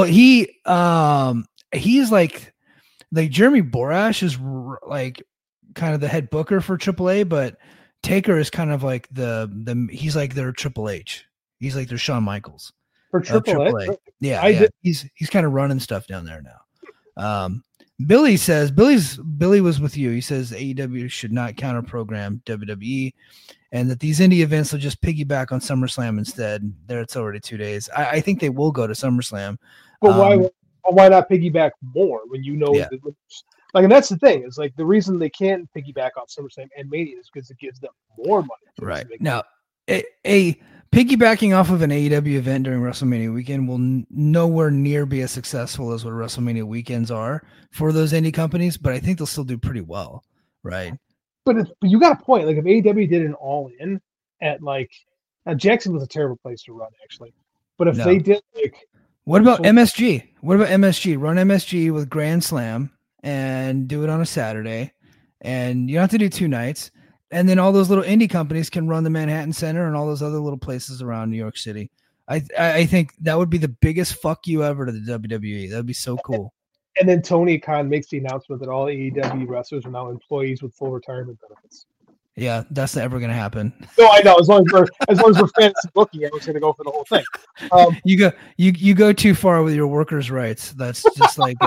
he's like Jeremy Borash is like kind of the head booker for AAA, but Taker is kind of like he's like their Triple H. He's like their Shawn Michaels for AAA. Yeah. He's kind of running stuff down there now. Billy says Billy was with you. He says AEW should not counter program WWE, and that these indie events will just piggyback on SummerSlam instead. There, it's already 2 days. I think they will go to SummerSlam. But why not piggyback more when you know? Yeah. And that's the thing, is like the reason they can't piggyback off SummerSlam and Mania is because it gives them more money. Right. Now, a piggybacking off of an AEW event during WrestleMania weekend will nowhere near be as successful as what WrestleMania weekends are for those indie companies, but I think they'll still do pretty well. Right. But you got a point. Like if AEW did an all-in at Jackson was a terrible place to run, actually. But if they did what about MSG? What about MSG? Run MSG with Grand Slam and do it on a Saturday, and you don't have to do 2 nights. And then all those little indie companies can run the Manhattan Center and all those other little places around New York City. I think that would be the biggest fuck you ever to the WWE. That would be so cool. And then Tony Khan makes the announcement that all AEW wrestlers are now employees with full retirement benefits. Yeah, that's never going to happen. No, I know. As long as we're fantasy booking, I was going to go for the whole thing. You go too far with your workers' rights. That's just like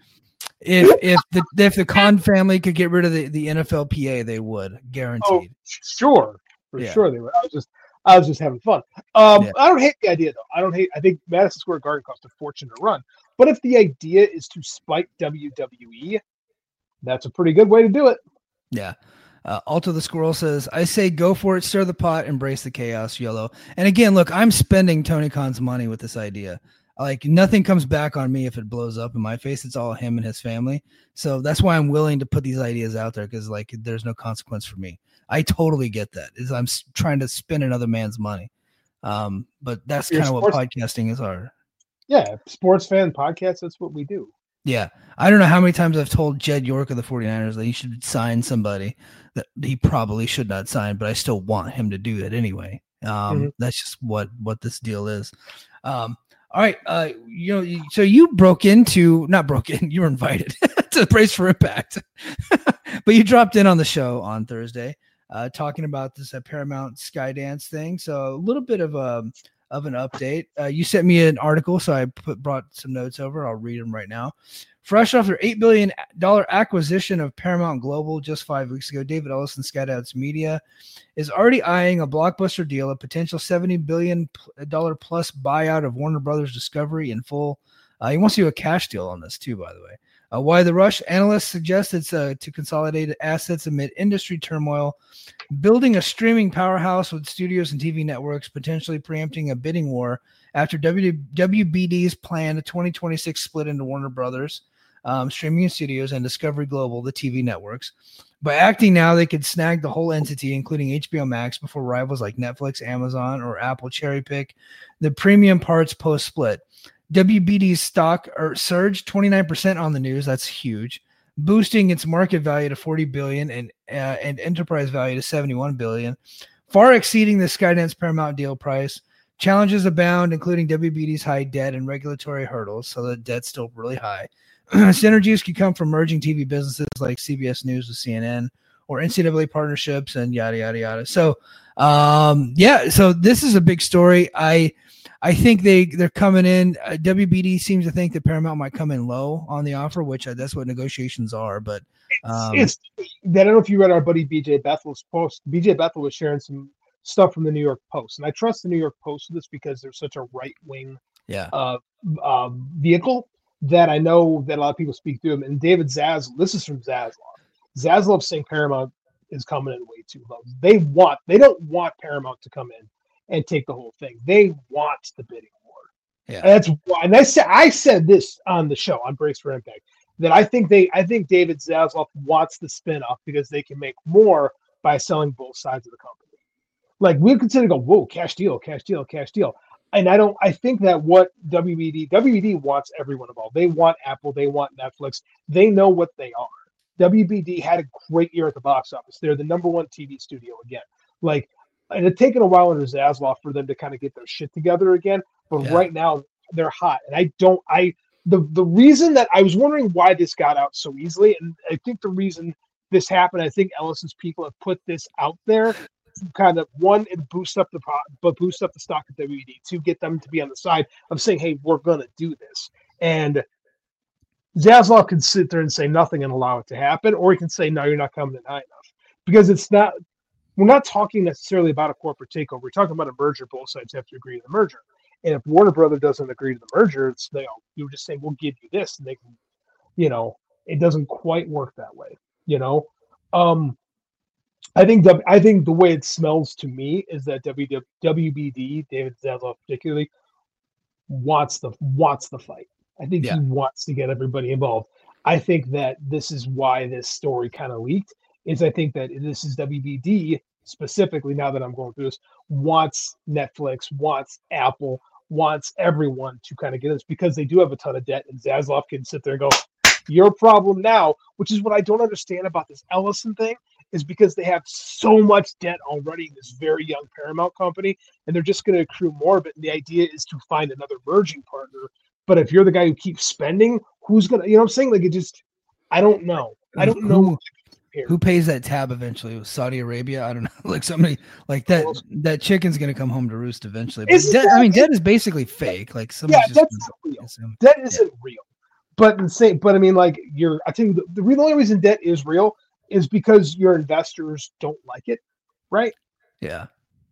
if the Khan family could get rid of the NFLPA, they would, guaranteed. Oh, sure, sure they would. I was just having fun. I don't hate the idea though. I think Madison Square Garden cost a fortune to run. But if the idea is to spike WWE, that's a pretty good way to do it. Yeah. Alto the Squirrel says, I say go for it, stir the pot, embrace the chaos, YOLO. And again, look, I'm spending Tony Khan's money with this idea. Like nothing comes back on me if it blows up in my face. It's all him and his family. So that's why I'm willing to put these ideas out there, because like there's no consequence for me. I totally get that. I'm trying to spend another man's money. But that's kind of what podcasting is. Yeah, sports fan podcast. That's what we do. Yeah. I don't know how many times I've told Jed York of the 49ers that he should sign somebody that he probably should not sign, but I still want him to do it anyway. That's just what this deal is. All right. So you you were invited to the Brace for Impact, but you dropped in on the show on Thursday, talking about this Paramount Skydance thing. So a little bit of an update. You sent me an article, so I brought some notes over. I'll read them right now. Fresh off their $8 billion acquisition of Paramount Global just 5 weeks ago, David Ellison, Skydance Media, is already eyeing a blockbuster deal, a potential $70 billion plus buyout of Warner Brothers Discovery in full. He wants to do a cash deal on this too, by the way. Why the rush? Analysts suggest it's to consolidate assets amid industry turmoil, building a streaming powerhouse with studios and TV networks, potentially preempting a bidding war after WBD's planned 2026 split into Warner Brothers, streaming studios, and Discovery Global, the TV networks. By acting now, they could snag the whole entity, including HBO Max, before rivals like Netflix, Amazon, or Apple cherry pick the premium parts post-split. WBD's stock surged 29% on the news. That's huge, boosting its market value to $40 billion and enterprise value to $71 billion, far exceeding the Skydance Paramount deal price. Challenges abound, including WBD's high debt and regulatory hurdles, so the debt's still really high. Synergies could come from merging TV businesses like CBS News with CNN or NCAA partnerships and yada, yada, yada. So, so this is a big story. I think they're coming in. WBD seems to think that Paramount might come in low on the offer, which that's what negotiations are. But I don't know if you read our buddy BJ Bethel's post. BJ Bethel was sharing some stuff from the New York Post, and I trust the New York Post for this because they're such a right-wing vehicle that I know that a lot of people speak through them. And David Zaslav, this is from Zaslav. Zaslav saying Paramount is coming in way too low. They don't want Paramount to come in and take the whole thing. They want the bidding war. Yeah, and that's why. And I said this on the show on Brace for Impact that I think David Zaslav wants the spinoff because they can make more by selling both sides of the company. Like we consider go, whoa, cash deal. And I think that what WBD wants everyone involved. They want Apple, they want Netflix. They know what they are. WBD had a great year at the box office. They're the number one TV studio again. And it's taken a while under Zaslav for them to kind of get their shit together again. But right now they're hot. And the reason that I was wondering why this got out so easily, and I think the reason this happened, I think Ellison's people have put this out there to kind of one, it boost up the stock of WBD, to get them to be on the side of saying, hey, we're gonna do this. And Zaslav can sit there and say nothing and allow it to happen, or he can say, no, you're not coming in high enough. Because we're not talking necessarily about a corporate takeover. We're talking about a merger. Both sides have to agree to the merger. And if Warner Brothers doesn't agree to the merger, you're just saying, we'll give you this. And they can, it doesn't quite work that way, I think the way it smells to me is that WBD, David Zaslav particularly, wants the fight. I think he wants to get everybody involved. I think that this is why this story kind of leaked. I think that this is WBD specifically, now that I'm going through this, wants Netflix, wants Apple, wants everyone to kind of get this because they do have a ton of debt, and Zaslav can sit there and go, your problem now, which is what I don't understand about this Ellison thing, is because they have so much debt already in this very young Paramount company, and they're just going to accrue more of it. And the idea is to find another merging partner. But if you're the guy who keeps spending, who's going to, what I'm saying? I don't know. I don't know. Who pays that tab eventually? Saudi Arabia? I don't know. Like somebody like that. That chicken's gonna come home to roost eventually. But debt is basically fake. Like that's not real. Debt isn't real. But I mean, like I tell you, the only reason debt is real is because your investors don't like it, right? Yeah.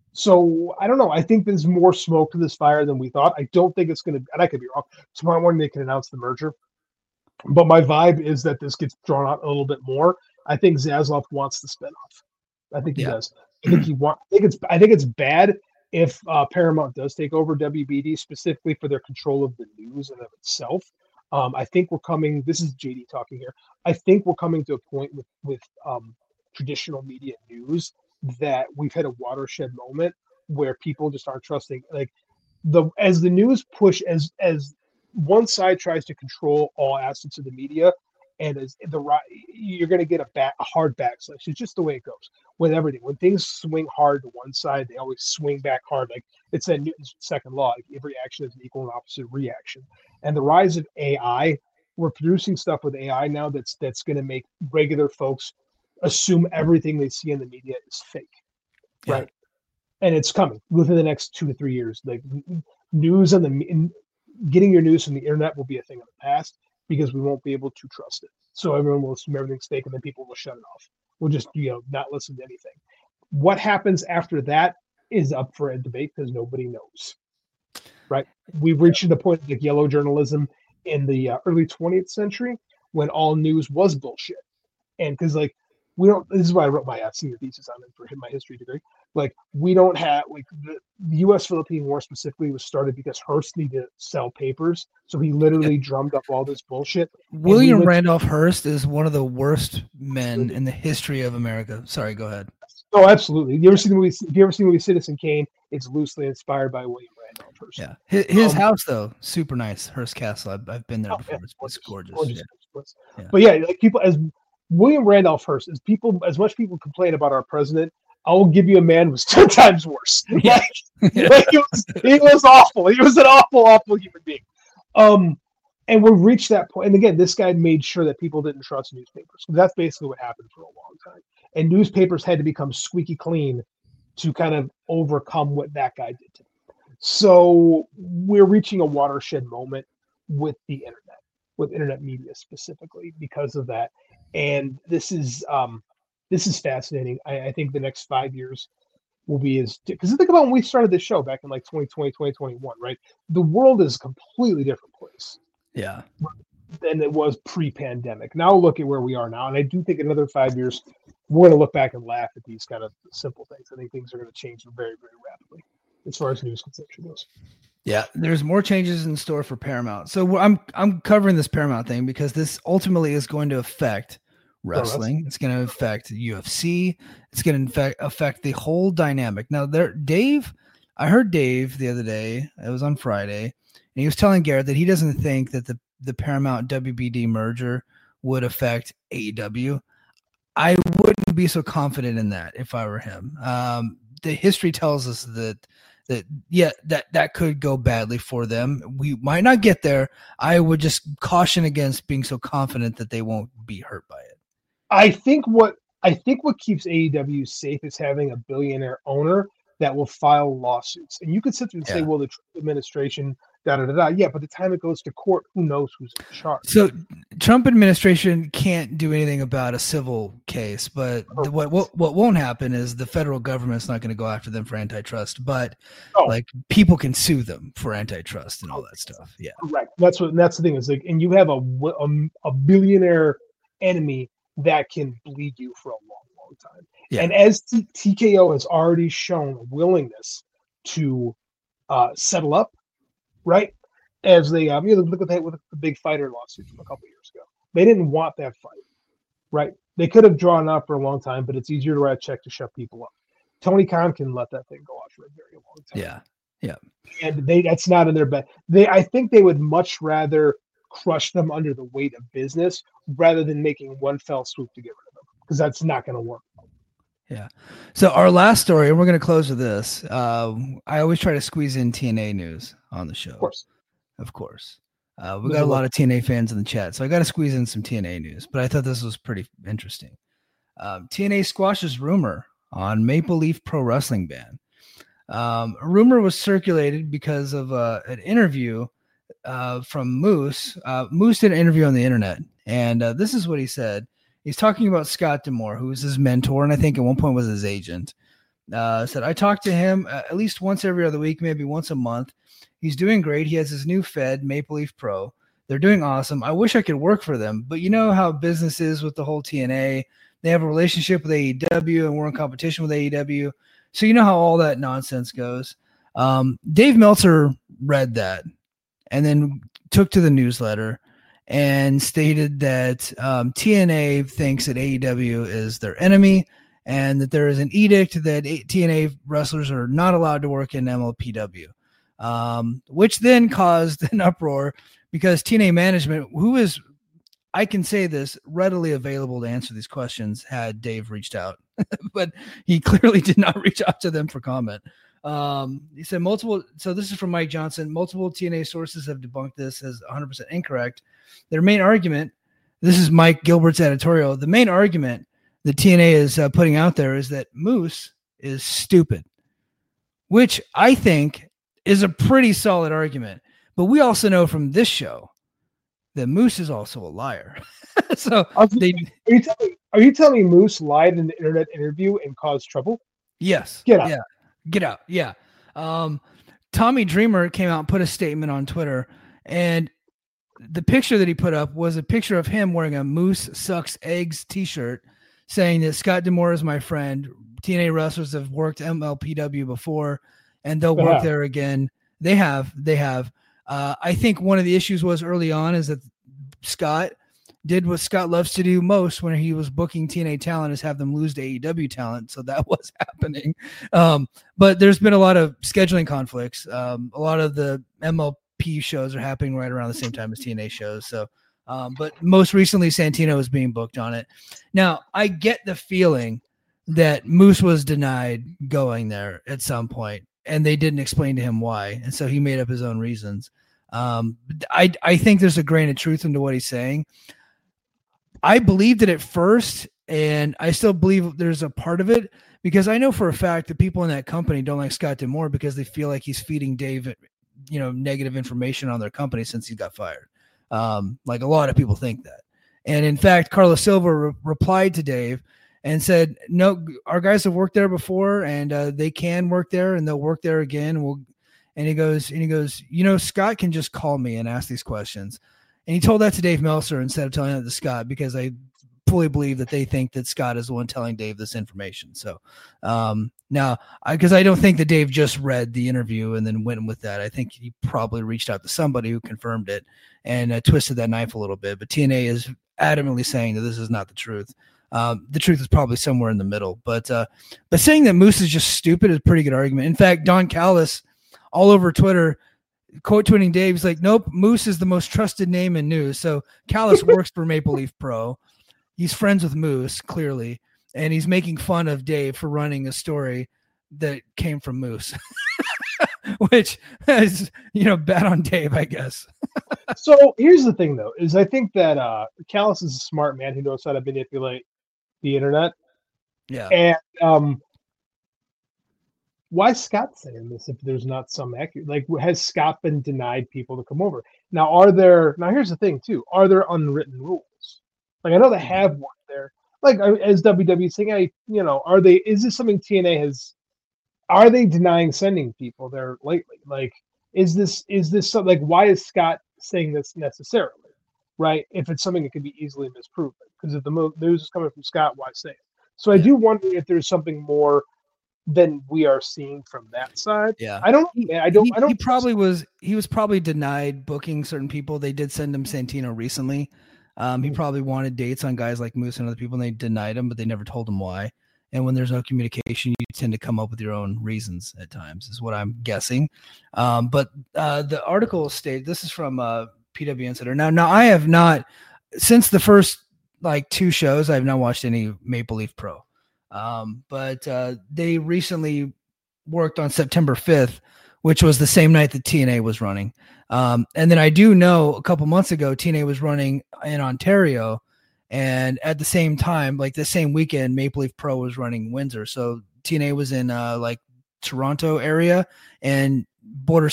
So I don't know. I think there's more smoke to this fire than we thought. I don't think it's gonna. And I could be wrong. Tomorrow morning they can announce the merger. But my vibe is that this gets drawn out a little bit more. I think Zaslav wants the spinoff. I think he does. I think it's bad if Paramount does take over WBD, specifically for their control of the news and of itself. I think we're coming. This is JD talking here. I think we're coming to a point with traditional media news that we've had a watershed moment where people just aren't trusting. Like as the news push, as one side tries to control all assets of the media. And you're going to get a hard backslash. It's just the way it goes with everything. When things swing hard to one side, they always swing back hard. Like it's that Newton's second law. Like every action is an equal and opposite reaction. And the rise of AI, we're producing stuff with AI now that's going to make regular folks assume everything they see in the media is fake, right? And it's coming within the next 2 to 3 years. Like news and getting your news from the internet will be a thing of the past, because we won't be able to trust it. So everyone will assume everything's fake, and then people will shut it off. We'll just, not listen to anything. What happens after that is up for a debate because nobody knows, right? We've reached the point of yellow journalism in the early 20th century when all news was bullshit. And because like this is why I wrote my senior thesis on it for my history degree. Like we don't have like the U.S.-Philippine War specifically was started because Hearst needed to sell papers, so he literally drummed up all this bullshit. William Randolph Hearst is one of the worst men in the history of America. Sorry, go ahead. Oh, absolutely. If you ever seen the movie Citizen Kane, it's loosely inspired by William Randolph Hearst. Yeah, his house though, super nice. Hearst Castle. I've been there before. Yeah, it's gorgeous. Yeah. But yeah, like people as William Randolph Hearst, as much people complain about our president, I will give you a man who was 10 times worse. Yeah. Like he was awful. He was an awful human being. And we've reached that point. And again, this guy made sure that people didn't trust newspapers. That's basically what happened for a long time. And newspapers had to become squeaky clean to kind of overcome what that guy did to them. So we're reaching a watershed moment with the internet, with internet media specifically because of that. And this is fascinating. I think the next 5 years will be because think about when we started this show back in like 2020, 2021, right? The world is a completely different place. Yeah. Than it was pre-pandemic. Now look at where we are now. And I do think another 5 years, we're going to look back and laugh at these kind of simple things. I think things are going to change very, very rapidly as far as news consumption goes. Yeah, there's more changes in store for Paramount. So I'm covering this Paramount thing because this ultimately is going to affect wrestling. It's going to affect UFC. It's going to affect the whole dynamic. Now, I heard Dave the other day. It was on Friday, and he was telling Garrett that he doesn't think that the Paramount WBD merger would affect AEW. I wouldn't be so confident in that if I were him. The history tells us that could go badly for them. We might not get there. I would just caution against being so confident that they won't be hurt by it. I think what keeps AEW safe is having a billionaire owner that will file lawsuits. And you could sit there and say, well, the Trump administration, da-da-da-da. Yeah, but the time it goes to court, who knows who's in charge? So Trump administration can't do anything about a civil case, but what won't happen is the federal government's not going to go after them for antitrust, but like people can sue them for antitrust and all that stuff. Yeah. Correct. That's the thing is like, and you have a billionaire enemy that can bleed you for a long, long time. Yeah. And as TKO has already shown a willingness to settle up, right? As they look at that with the big fighter lawsuit from a couple of years ago. They didn't want that fight, right? They could have drawn up for a long time, but it's easier to write a check to shut people up. Tony Khan can let that thing go on for a very long time. Yeah. And that's not in their bet. I think they would much rather crush them under the weight of business rather than making one fell swoop to get rid of them, because that's not going to work. Yeah. So our last story, and we're going to close with this. I always try to squeeze in TNA news on the show. Of course. We got a lot of TNA fans in the chat, so I got to squeeze in some TNA news, but I thought this was pretty interesting. TNA squashes rumor on Maple Leaf Pro Wrestling ban. A rumor was circulated because of an interview from Moose. Moose did an interview on the internet, and this is what he said. He's talking about Scott D'Amore, who was his mentor, and I think at one point was his agent. Said, I talk to him at least once every other week, maybe once a month. He's doing great. He has his new Fed, Maple Leaf Pro. They're doing awesome. I wish I could work for them, but you know how business is with the whole TNA. They have a relationship with AEW, and we're in competition with AEW. So you know how all that nonsense goes. Dave Meltzer read that and then took to the newsletter and stated that TNA thinks that AEW is their enemy and that there is an edict that TNA wrestlers are not allowed to work in MLPW, which then caused an uproar because TNA management, who is, I can say this, readily available to answer these questions had Dave reached out, but he clearly did not reach out to them for comment. He said so this is from Mike Johnson. Multiple TNA sources have debunked this as 100% incorrect. Their main argument, this is Mike Gilbert's editorial, the main argument that TNA is putting out there is that Moose is stupid, which I think is a pretty solid argument. But we also know from this show that Moose is also a liar. So are you telling me Moose lied in the internet interview and caused trouble? Yes. Get out. Yeah. Get out. Yeah. Tommy Dreamer came out and put a statement on Twitter, and the picture that he put up was a picture of him wearing a Moose Sucks Eggs t-shirt saying that Scott D'Amore is my friend. TNA wrestlers have worked MLPW before and they'll work there again. They have. I think one of the issues was early on is that Scott did what Scott loves to do most when he was booking TNA talent, is have them lose to AEW talent. So that was happening. But there's been a lot of scheduling conflicts. A lot of the MLP shows are happening right around the same time as TNA shows. So, but most recently Santino is being booked on it. Now I get the feeling that Moose was denied going there at some point and they didn't explain to him why. And so he made up his own reasons. I think there's a grain of truth into what he's saying. I believed it at first, and I still believe there's a part of it because I know for a fact that people in that company don't like Scott D'Amore because they feel like he's feeding Dave, negative information on their company since he got fired. Like a lot of people think that. And in fact, Carlos Silva replied to Dave and said, no, our guys have worked there before and they can work there and they'll work there again. And he goes, Scott can just call me and ask these questions. And he told that to Dave Meltzer instead of telling that to Scott, because I fully believe that they think that Scott is the one telling Dave this information. So now, because I don't think that Dave just read the interview and then went with that. I think he probably reached out to somebody who confirmed it and twisted that knife a little bit. But TNA is adamantly saying that this is not the truth. The truth is probably somewhere in the middle. But saying that Moose is just stupid is a pretty good argument. In fact, Don Callis all over Twitter quote tweeting Dave, he's like, nope, Moose is the most trusted name in news. So Callis works for Maple Leaf Pro. He's friends with Moose, clearly, and he's making fun of Dave for running a story that came from Moose, which is, bad on Dave, I guess. So here's the thing, though, is I think that Callis is a smart man who knows how to manipulate the internet. Yeah. And why is Scott saying this if there's not some accurate? Like, has Scott been denied people to come over? Now, here's the thing, too. Are there unwritten rules? Like, I know they have one there. Like, as WWE saying, is this something TNA has, are they denying sending people there lately? Like, is this something, like, why is Scott saying this necessarily? Right? If it's something that can be easily misproven. Because if the news is coming from Scott, why say it? So I do wonder if there's something more than we are seeing from that side. Yeah. He was probably denied booking certain people. They did send him Santino recently. He probably wanted dates on guys like Moose and other people, and they denied him, but they never told him why. And when there's no communication, you tend to come up with your own reasons at times, is what I'm guessing. But the article stated, this is from PW Insider. Now I have not, since the first two shows, I have not watched any Maple Leaf Pro. But they recently worked on September 5th, which was the same night that TNA was running. And then I do know a couple months ago, TNA was running in Ontario, and at the same time, the same weekend, Maple Leaf Pro was running Windsor. So TNA was in Toronto area, and Maple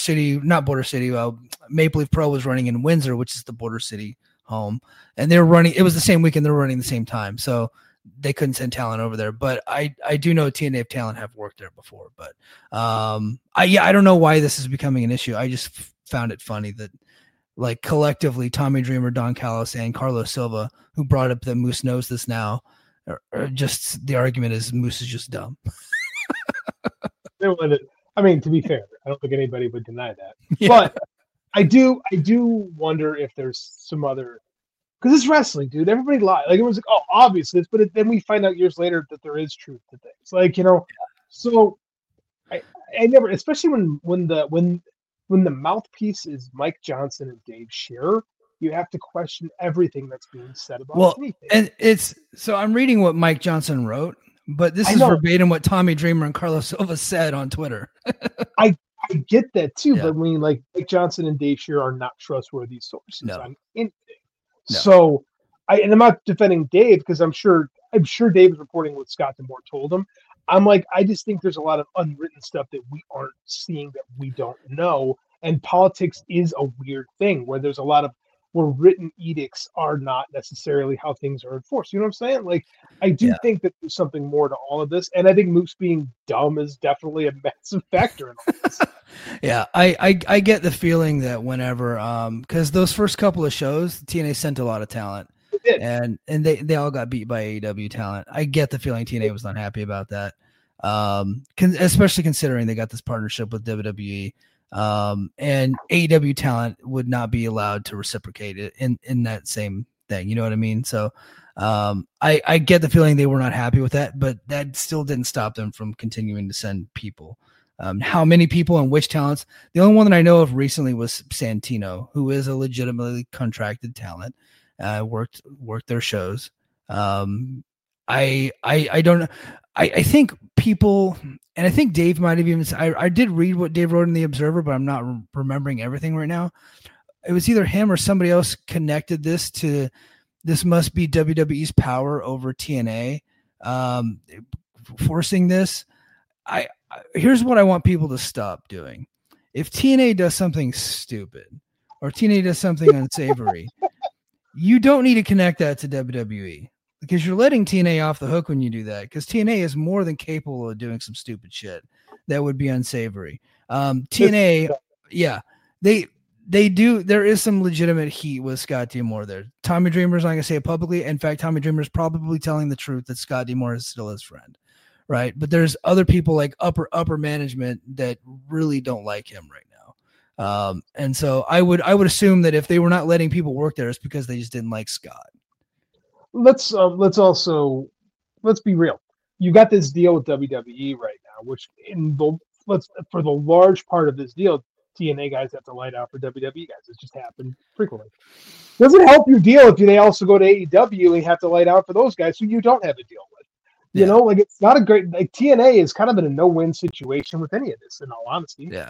Leaf Pro was running in Windsor, which is the Border City home. And they were running, it was the same weekend, they were running the same time. So they couldn't send talent over there, but I do know TNA talent have worked there before, but I don't know why this is becoming an issue. I just found it funny that collectively Tommy Dreamer, Don Callis, and Carlos Silva, who brought up that Moose knows this now, are just, the argument is Moose is just dumb. I mean, to be fair, I don't think anybody would deny that, Yeah. But I do wonder if there's some other, because it's wrestling, dude. Everybody lies. Like, everyone's like, oh, obviously this, but then we find out years later that there is truth to things. So I never, especially when the mouthpiece is Mike Johnson and Dave Scherer, you have to question everything that's being said about anything. And so I'm reading what Mike Johnson wrote, but this is verbatim what Tommy Dreamer and Carlos Silva said on Twitter. I get that too, but I mean, Mike Johnson and Dave Scherer are not trustworthy sources on anything. No. So I'm not defending Dave, because I'm sure Dave is reporting what Scott D'Amore told him. I just think there's a lot of unwritten stuff that we aren't seeing, that we don't know. And politics is a weird thing where there's a lot of, where written edicts are not necessarily how things are enforced. You know what I'm saying? I do think that there's something more to all of this. And I think Moose being dumb is definitely a massive factor in all this. Yeah, I get the feeling that whenever because those first couple of shows, TNA sent a lot of talent, and they all got beat by AEW talent. I get the feeling TNA was not happy about that, especially considering they got this partnership with WWE, and AEW talent would not be allowed to reciprocate it in that same thing. You know what I mean? So I get the feeling they were not happy with that, but that still didn't stop them from continuing to send people. How many people and which talents? The only one that I know of recently was Santino, who is a legitimately contracted talent. Worked their shows. I don't know. I think people, and I think Dave might have even. I did read what Dave wrote in the Observer, but I'm not remembering everything right now. It was either him or somebody else connected this to. This must be WWE's power over TNA, forcing this. Here's what I want people to stop doing. If TNA does something stupid or TNA does something unsavory, you don't need to connect that to WWE because you're letting TNA off the hook when you do that, because TNA is more than capable of doing some stupid shit that would be unsavory. TNA, yeah, they do. There is some legitimate heat with Scott D'Amore there. Tommy Dreamer's not going to say it publicly. In fact, Tommy Dreamer's probably telling the truth that Scott D'Amore is still his friend. Right. But there's other people like upper management that really don't like him right now. And so I would assume that if they were not letting people work there, it's because they just didn't like Scott. Let's be real. You got this deal with WWE right now, which for the large part of this deal, TNA guys have to light out for WWE guys. It's just happened frequently. Doesn't help your deal if they also go to AEW and have to light out for those guys who you don't have a deal with. You know, like it's not a great, like TNA is kind of in a no-win situation with any of this, in all honesty. Yeah.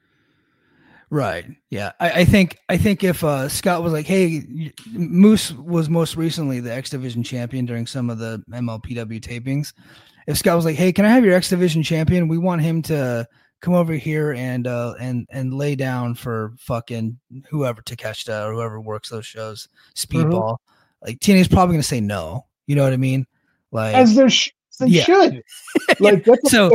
Right. Yeah. I think if Scott was like, hey, Moose was most recently the X Division champion during some of the MLPW tapings. If Scott was like, hey, can I have your X Division champion? We want him to come over here and lay down for fucking whoever, Takeshita or whoever works those shows, Speedball. Like TNA's probably going to say no. You know what I mean? Like, as they should. Like that's so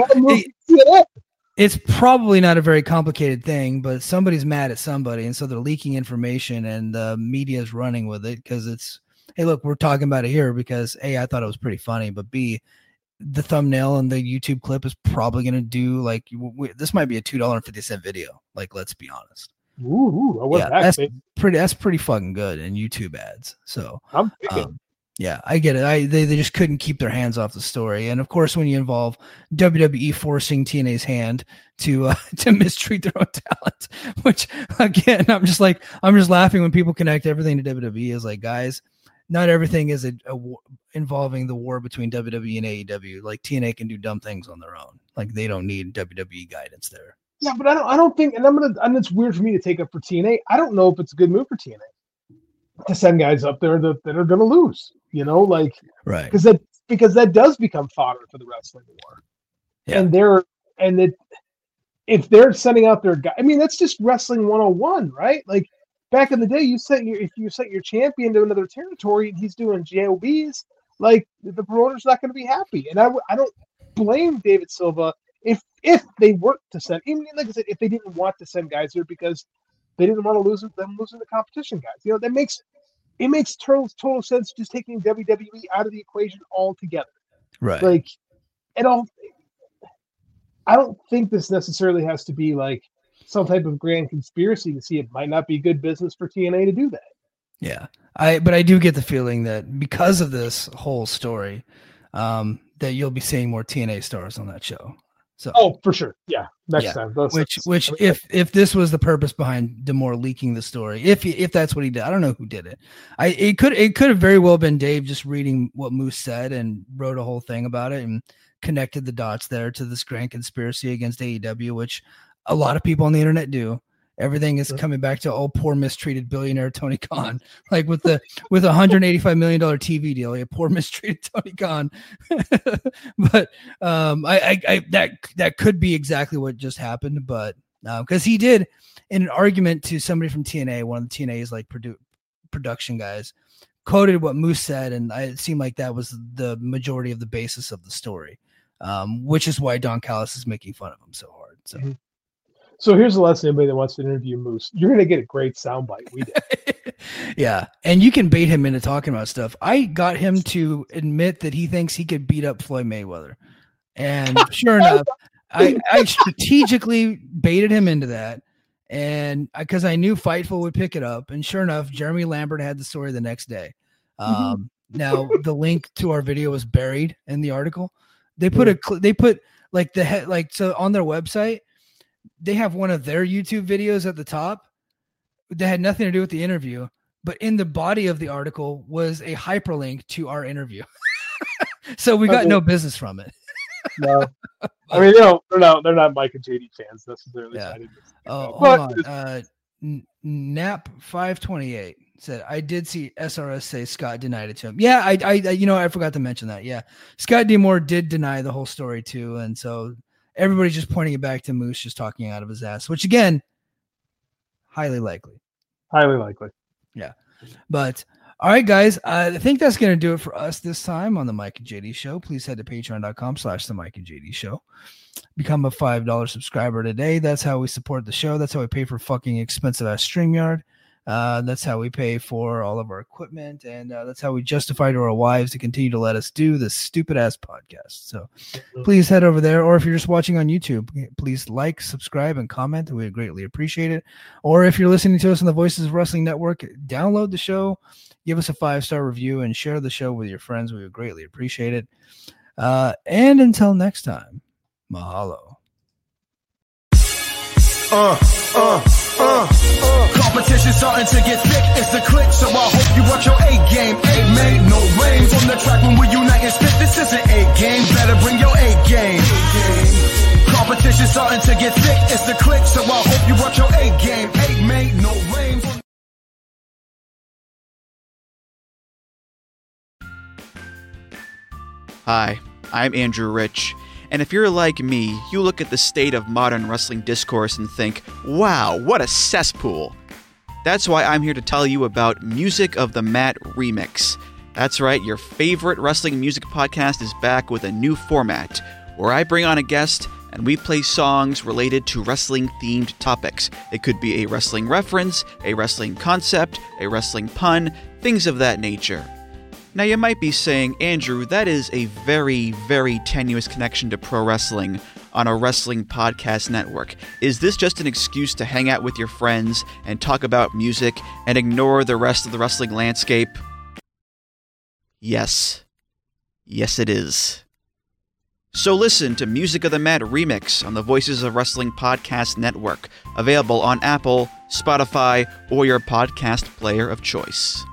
it's probably not a very complicated thing, but somebody's mad at somebody, and so they're leaking information, and the media is running with it because it's, hey, look, we're talking about it here because A, I thought it was pretty funny, but B, the thumbnail and the YouTube clip is probably going to do like this might be a $2.50 video. Like, let's be honest. Ooh, that's pretty fucking good in YouTube ads. So I'm thinking. Yeah, I get it. They just couldn't keep their hands off the story, and of course, when you involve WWE forcing TNA's hand to mistreat their own talent, which again, I'm just laughing when people connect everything to WWE. Is like, guys, not everything is involving the war between WWE and AEW. Like TNA can do dumb things on their own. Like they don't need WWE guidance there. Yeah, but I don't think, and it's weird for me to take up for TNA. I don't know if it's a good move for TNA to send guys up there that are going to lose. You know, like, right? Because that does become fodder for the wrestling war. Yeah. If they're sending out their guy, I mean, that's just wrestling 101, right? Like back in the day, if you sent your champion to another territory and he's doing JOBs, like the promoter's not going to be happy. And I don't blame David Silva if they weren't to send, even like I said, if they didn't want to send guys here because they didn't want to losing the competition guys. You know, it makes total sense just taking WWE out of the equation altogether. Right. Like, I don't think this necessarily has to be like some type of grand conspiracy to see it might not be good business for TNA to do that. Yeah. But I do get the feeling that because of this whole story, that you'll be seeing more TNA stars on that show. So, for sure. Yeah. Next time. Which if this was the purpose behind D'Amore leaking the story, if that's what he did, I don't know who did it. It could have very well been Dave just reading what Moose said and wrote a whole thing about it and connected the dots there to this grand conspiracy against AEW, which a lot of people on the internet do. Everything is coming back to poor mistreated billionaire Tony Khan, like with $185 million TV deal. Yeah, poor mistreated Tony Khan. But that could be exactly what just happened. But because he did in an argument to somebody from TNA, one of the TNA's like production guys, quoted what Moose said, and it seemed like that was the majority of the basis of the story, which is why Don Callis is making fun of him so hard. So. Mm-hmm. So here's the lesson: anybody that wants to interview Moose, you're going to get a great soundbite. We did. Yeah, and you can bait him into talking about stuff. I got him to admit that he thinks he could beat up Floyd Mayweather, and sure enough, I strategically baited him into that, and because I knew Fightful would pick it up, and sure enough, Jeremy Lambert had the story the next day. Now the link to our video was buried in the article. They put like the head, like, so on their website. They have one of their YouTube videos at the top that had nothing to do with the interview, but in the body of the article was a hyperlink to our interview. So we got no business from it. No, I mean, they're not Mike and JD fans necessarily. Yeah. Hold on. Nap 528 said, I did see SRS say Scott denied it to him. Yeah, I forgot to mention that. Yeah, Scott D. Moore did deny the whole story too, and so everybody's just pointing it back to Moose just talking out of his ass, which again, highly likely. Highly likely. Yeah. But all right, guys, I think that's going to do it for us this time on the Mike and JD Show. Please head to patreon.com/the Mike and JD Show. Become a $5 subscriber today. That's how we support the show. That's how we pay for fucking expensive ass StreamYard. That's how we pay for all of our equipment, and that's how we justify to our wives to continue to let us do this stupid ass podcast. So please head over there, or if you're just watching on YouTube, please like, subscribe, and comment. We would greatly appreciate it. Or if you're listening to us on the Voices of Wrestling Network, download the show, give us a 5-star review, and share the show with your friends. We would greatly appreciate it. And until next time, mahalo. Competition starting to get thick, it's the click, so I hope you watch your A-game. A-made, no rain from the track when we unite and spit. This is an A-game, better bring your A-game. Competition starting to get thick, it's the click, so I hope you watch your A-game. A-made, no rain from... Hi, I'm Andrew Rich. And if you're like me, you look at the state of modern wrestling discourse and think, wow, what a cesspool. That's why I'm here to tell you about Music of the Mat Remix. That's right, your favorite wrestling music podcast is back with a new format, where I bring on a guest and we play songs related to wrestling-themed topics. It could be a wrestling reference, a wrestling concept, a wrestling pun, things of that nature. Now you might be saying, Andrew, that is a very, very tenuous connection to pro wrestling on a wrestling podcast network. Is this just an excuse to hang out with your friends and talk about music and ignore the rest of the wrestling landscape? Yes. Yes, it is. So listen to Music of the Mat Remix on the Voices of Wrestling Podcast Network, available on Apple, Spotify, or your podcast player of choice.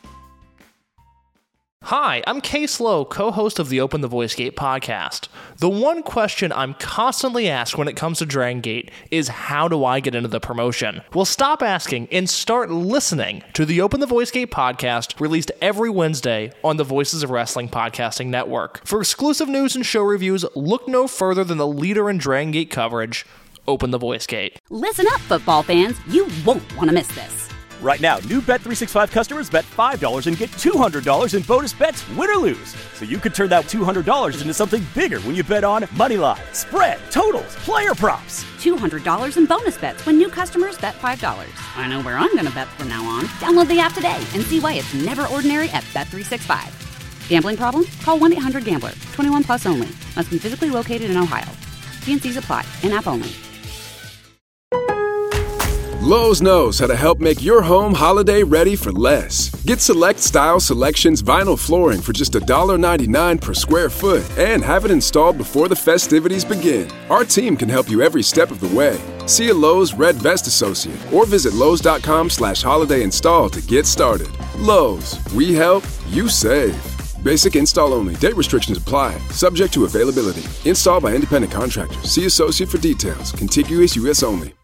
Hi, I'm Case Lowe, co-host of the Open the Voice Gate podcast. The one question I'm constantly asked when it comes to Dragon Gate is, how do I get into the promotion? Well, stop asking and start listening to the Open the Voice Gate podcast, released every Wednesday on the Voices of Wrestling Podcasting Network. For exclusive news and show reviews, look no further than the leader in Dragon Gate coverage, Open the Voice Gate. Listen up, football fans. You won't want to miss this. Right now, new Bet365 customers bet $5 and get $200 in bonus bets, win or lose. So you could turn that $200 into something bigger when you bet on money line, spread, totals, player props. $200 in bonus bets when new customers bet $5. I know where I'm going to bet from now on. Download the app today and see why it's never ordinary at Bet365. Gambling problem? Call 1-800-GAMBLER. 21 plus only. Must be physically located in Ohio. T&Cs apply. In-app only. Lowe's knows how to help make your home holiday ready for less. Get Select Style Selections vinyl flooring for just $1.99 per square foot and have it installed before the festivities begin. Our team can help you every step of the way. See a Lowe's Red Vest associate or visit Lowe's.com/holiday install to get started. Lowe's, we help, you save. Basic install only. Date restrictions apply. Subject to availability. Installed by independent contractors. See associate for details. Contiguous U.S. only.